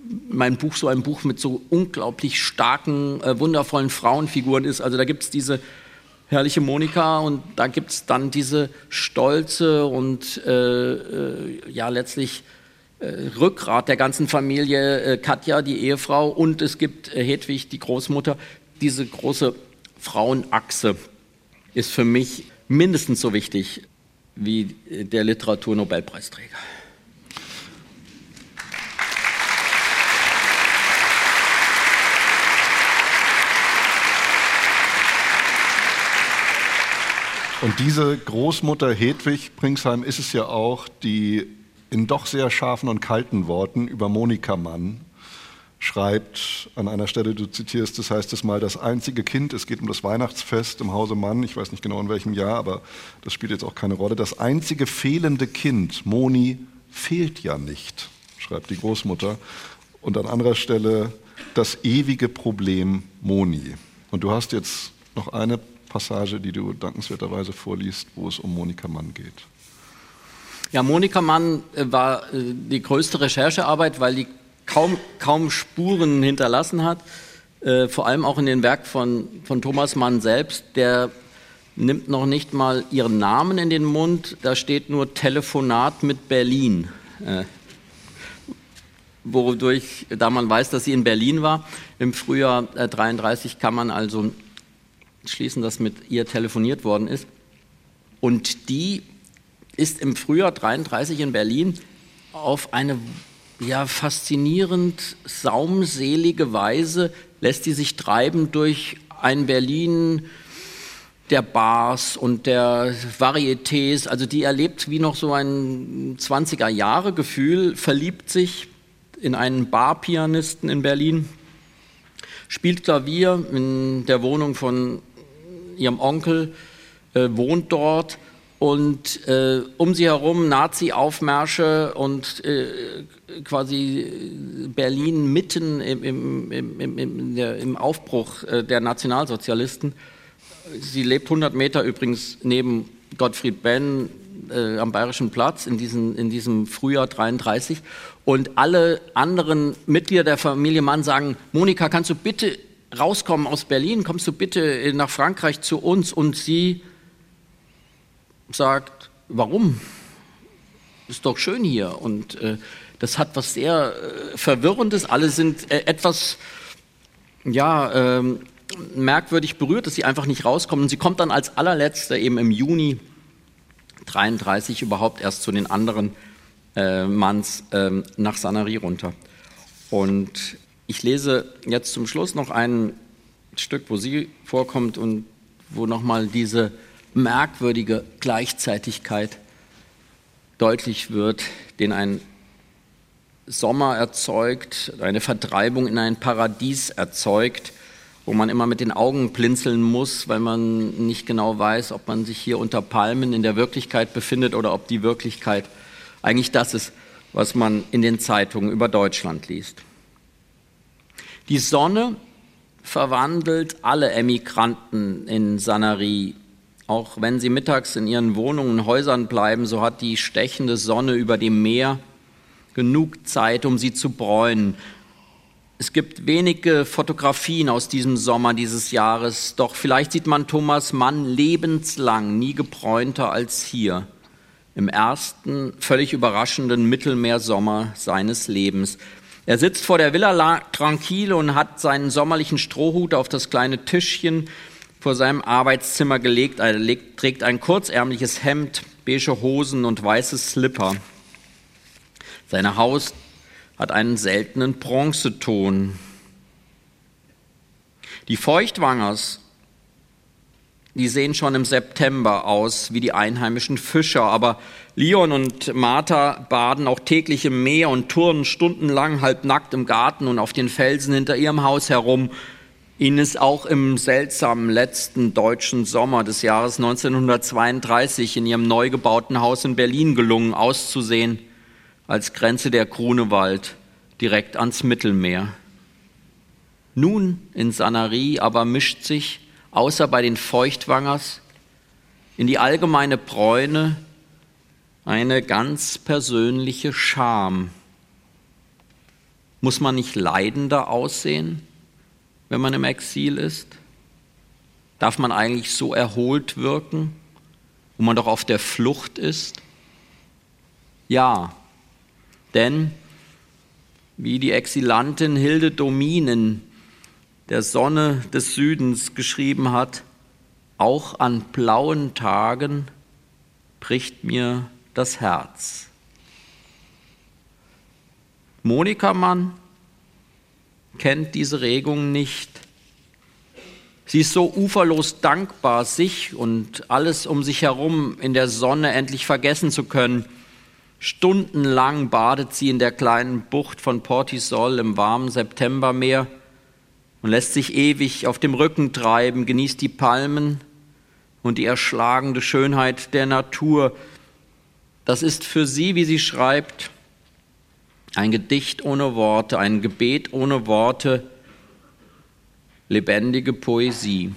mein Buch so ein Buch mit so unglaublich starken, wundervollen Frauenfiguren ist. Also da gibt es diese herrliche Monika und da gibt es dann diese stolze und letztlich Rückgrat der ganzen Familie, Katja, die Ehefrau, und es gibt Hedwig, die Großmutter. Diese große Frauenachse ist für mich mindestens so wichtig wie der Literaturnobelpreisträger. Und diese Großmutter Hedwig Pringsheim ist es ja auch, die in doch sehr scharfen und kalten Worten über Monika Mann schreibt, an einer Stelle, du zitierst, das heißt es mal, das einzige Kind, es geht um das Weihnachtsfest im Hause Mann, ich weiß nicht genau in welchem Jahr, aber das spielt jetzt auch keine Rolle, das einzige fehlende Kind, Moni, fehlt ja nicht, schreibt die Großmutter. Und an anderer Stelle, das ewige Problem Moni. Und du hast jetzt noch eine Passage, die du dankenswerterweise vorliest, wo es um Monika Mann geht. Ja, Monika Mann war die größte Recherchearbeit, weil die kaum Spuren hinterlassen hat, vor allem auch in den Werk von Thomas Mann selbst. Der nimmt noch nicht mal ihren Namen in den Mund, da steht nur Telefonat mit Berlin, wodurch, da man weiß, dass sie in Berlin war, im Frühjahr 1933 kann man also schließen, dass mit ihr telefoniert worden ist. Und die ist im Frühjahr 1933 in Berlin auf eine faszinierend saumselige Weise, lässt die sich treiben durch ein Berlin der Bars und der Varietés. Also die erlebt wie noch so ein 20er-Jahre-Gefühl, verliebt sich in einen Barpianisten in Berlin, spielt Klavier in der Wohnung von ihrem Onkel, wohnt dort und um sie herum Nazi-Aufmärsche und quasi Berlin mitten im Aufbruch der Nationalsozialisten. Sie lebt 100 Meter übrigens neben Gottfried Benn am Bayerischen Platz in diesem Frühjahr 1933 und alle anderen Mitglieder der Familie Mann sagen, Monika, kannst du bitte rauskommen aus Berlin, kommst du bitte nach Frankreich zu uns? Und sie sagt, warum? Ist doch schön hier. Und das hat was sehr Verwirrendes. Alle sind etwas merkwürdig berührt, dass sie einfach nicht rauskommen. Und sie kommt dann als allerletzte eben im Juni 1933 überhaupt erst zu den anderen Manns nach Sanary runter. Und ich lese jetzt zum Schluss noch ein Stück, wo sie vorkommt und wo nochmal diese merkwürdige Gleichzeitigkeit deutlich wird, den ein Sommer erzeugt, eine Vertreibung in ein Paradies erzeugt, wo man immer mit den Augen blinzeln muss, weil man nicht genau weiß, ob man sich hier unter Palmen in der Wirklichkeit befindet oder ob die Wirklichkeit eigentlich das ist, was man in den Zeitungen über Deutschland liest. Die Sonne verwandelt alle Emigranten in Sanary. Auch wenn sie mittags in ihren Wohnungen und Häusern bleiben, so hat die stechende Sonne über dem Meer genug Zeit, um sie zu bräunen. Es gibt wenige Fotografien aus diesem Sommer dieses Jahres, doch vielleicht sieht man Thomas Mann lebenslang nie gebräunter als hier, im ersten, völlig überraschenden Mittelmeersommer seines Lebens. Er sitzt vor der Villa Tranquille und hat seinen sommerlichen Strohhut auf das kleine Tischchen vor seinem Arbeitszimmer gelegt. Er trägt ein kurzärmliches Hemd, beige Hosen und weiße Slipper. Sein Haus hat einen seltenen Bronzeton. Die Feuchtwangers, die sehen schon im September aus wie die einheimischen Fischer, aber Leon und Martha baden auch täglich im Meer und turnen stundenlang halbnackt im Garten und auf den Felsen hinter ihrem Haus herum. Ihnen ist auch im seltsamen letzten deutschen Sommer des Jahres 1932 in ihrem neu gebauten Haus in Berlin gelungen, auszusehen als Grenze der Grunewald direkt ans Mittelmeer. Nun in Sanary aber mischt sich, außer bei den Feuchtwangers, in die allgemeine Bräune eine ganz persönliche Scham. Muss man nicht leidender aussehen, wenn man im Exil ist? Darf man eigentlich so erholt wirken, wo man doch auf der Flucht ist? Ja, denn wie die Exilantin Hilde Domin in der Sonne des Südens geschrieben hat, auch an blauen Tagen bricht mir das Herz. Monika Mann kennt diese Regung nicht. Sie ist so uferlos dankbar, sich und alles um sich herum in der Sonne endlich vergessen zu können. Stundenlang badet sie in der kleinen Bucht von Portisol im warmen Septembermeer und lässt sich ewig auf dem Rücken treiben, genießt die Palmen und die erschlagende Schönheit der Natur. Das ist für sie, wie sie schreibt, ein Gedicht ohne Worte, ein Gebet ohne Worte, lebendige Poesie.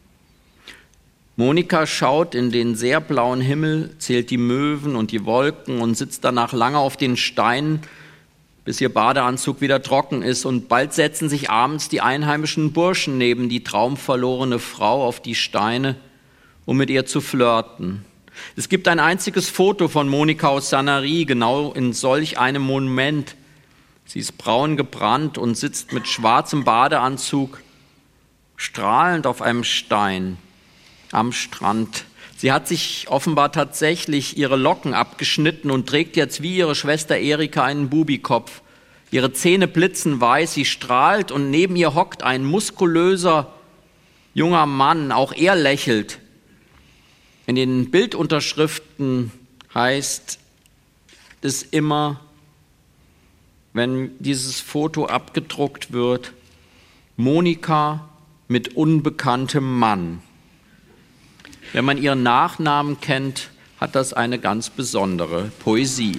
Monika schaut in den sehr blauen Himmel, zählt die Möwen und die Wolken und sitzt danach lange auf den Steinen, bis ihr Badeanzug wieder trocken ist. Und bald setzen sich abends die einheimischen Burschen neben die traumverlorene Frau auf die Steine, um mit ihr zu flirten. Es gibt ein einziges Foto von Monika aus Sanary, genau in solch einem Moment. Sie ist braun gebrannt und sitzt mit schwarzem Badeanzug strahlend auf einem Stein am Strand. Sie hat sich offenbar tatsächlich ihre Locken abgeschnitten und trägt jetzt wie ihre Schwester Erika einen Bubikopf. Ihre Zähne blitzen weiß, sie strahlt und neben ihr hockt ein muskulöser junger Mann, auch er lächelt. In den Bildunterschriften heißt es immer, wenn dieses Foto abgedruckt wird, Monika mit unbekanntem Mann. Wenn man ihren Nachnamen kennt, hat das eine ganz besondere Poesie.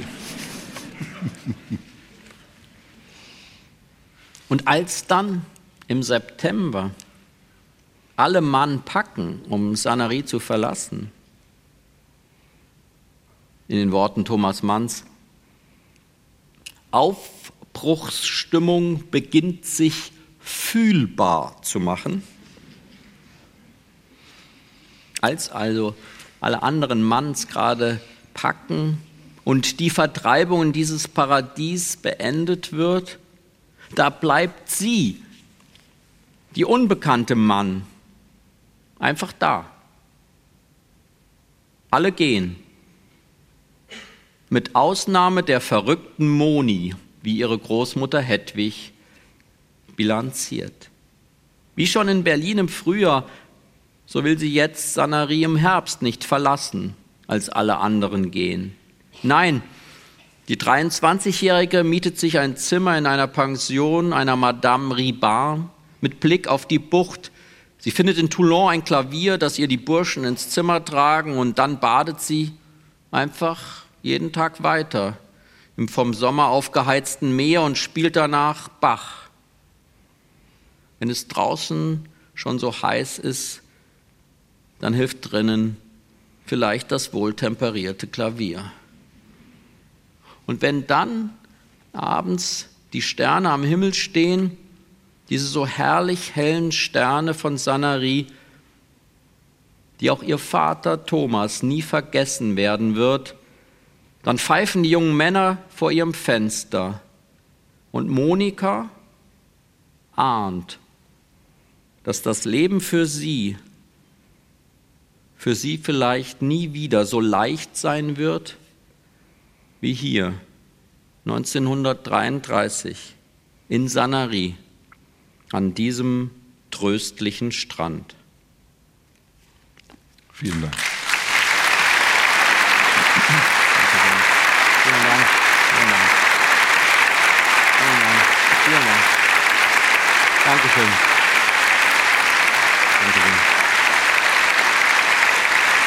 Und als dann im September alle Mann packen, um Sanary zu verlassen, in den Worten Thomas Manns, Aufbruchsstimmung beginnt sich fühlbar zu machen. Als also alle anderen Manns gerade packen und die Vertreibung in dieses Paradies beendet wird, da bleibt sie, die unbekannte Mann, einfach da. Alle gehen. Mit Ausnahme der verrückten Moni, wie ihre Großmutter Hedwig bilanziert. Wie schon in Berlin im Frühjahr, so will sie jetzt Sanary im Herbst nicht verlassen, als alle anderen gehen. Nein, die 23-Jährige mietet sich ein Zimmer in einer Pension einer Madame Ribard mit Blick auf die Bucht. Sie findet in Toulon ein Klavier, das ihr die Burschen ins Zimmer tragen, und dann badet sie einfach jeden Tag weiter im vom Sommer aufgeheizten Meer und spielt danach Bach. Wenn es draußen schon so heiß ist, dann hilft drinnen vielleicht das wohltemperierte Klavier. Und wenn dann abends die Sterne am Himmel stehen, diese so herrlich hellen Sterne von Sanary, die auch ihr Vater Thomas nie vergessen werden wird, dann pfeifen die jungen Männer vor ihrem Fenster und Monika ahnt, dass das Leben für sie vielleicht nie wieder so leicht sein wird wie hier 1933 in Sanary an diesem tröstlichen Strand. Vielen Dank. Vielen Dank. Vielen Dank. Vielen Dank. Vielen Dank. Dankeschön. Dankeschön.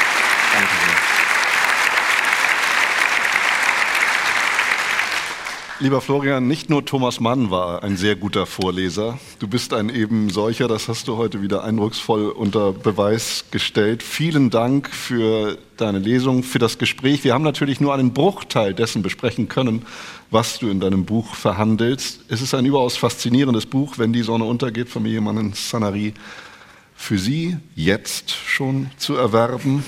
Dankeschön. Lieber Florian, nicht nur Thomas Mann war ein sehr guter Vorleser. Du bist ein eben solcher, das hast du heute wieder eindrucksvoll unter Beweis gestellt. Vielen Dank für deine Lesung, für das Gespräch. Wir haben natürlich nur einen Bruchteil dessen besprechen können, was du in deinem Buch verhandelst. Es ist ein überaus faszinierendes Buch, Wenn die Sonne untergeht, Familie Mann in Sanary. Für Sie jetzt schon zu erwerben.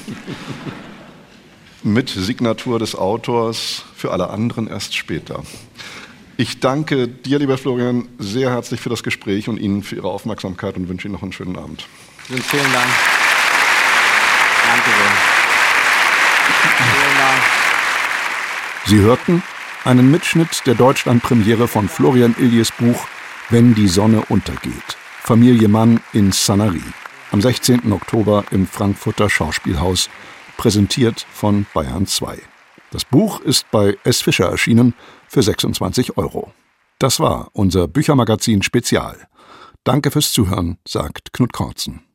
Mit Signatur des Autors, für alle anderen erst später. Ich danke dir, lieber Florian, sehr herzlich für das Gespräch und Ihnen für Ihre Aufmerksamkeit und wünsche Ihnen noch einen schönen Abend. Vielen Dank. Danke sehr. Vielen Dank. Sie hörten einen Mitschnitt der Deutschlandpremiere von Florian Illies Buch Wenn die Sonne untergeht. Familie Mann in Sanary. Am 16. Oktober im Frankfurter Schauspielhaus. Präsentiert von Bayern 2. Das Buch ist bei S. Fischer erschienen für 26 €. Das war unser Büchermagazin Spezial. Danke fürs Zuhören, sagt Knut Kortzen.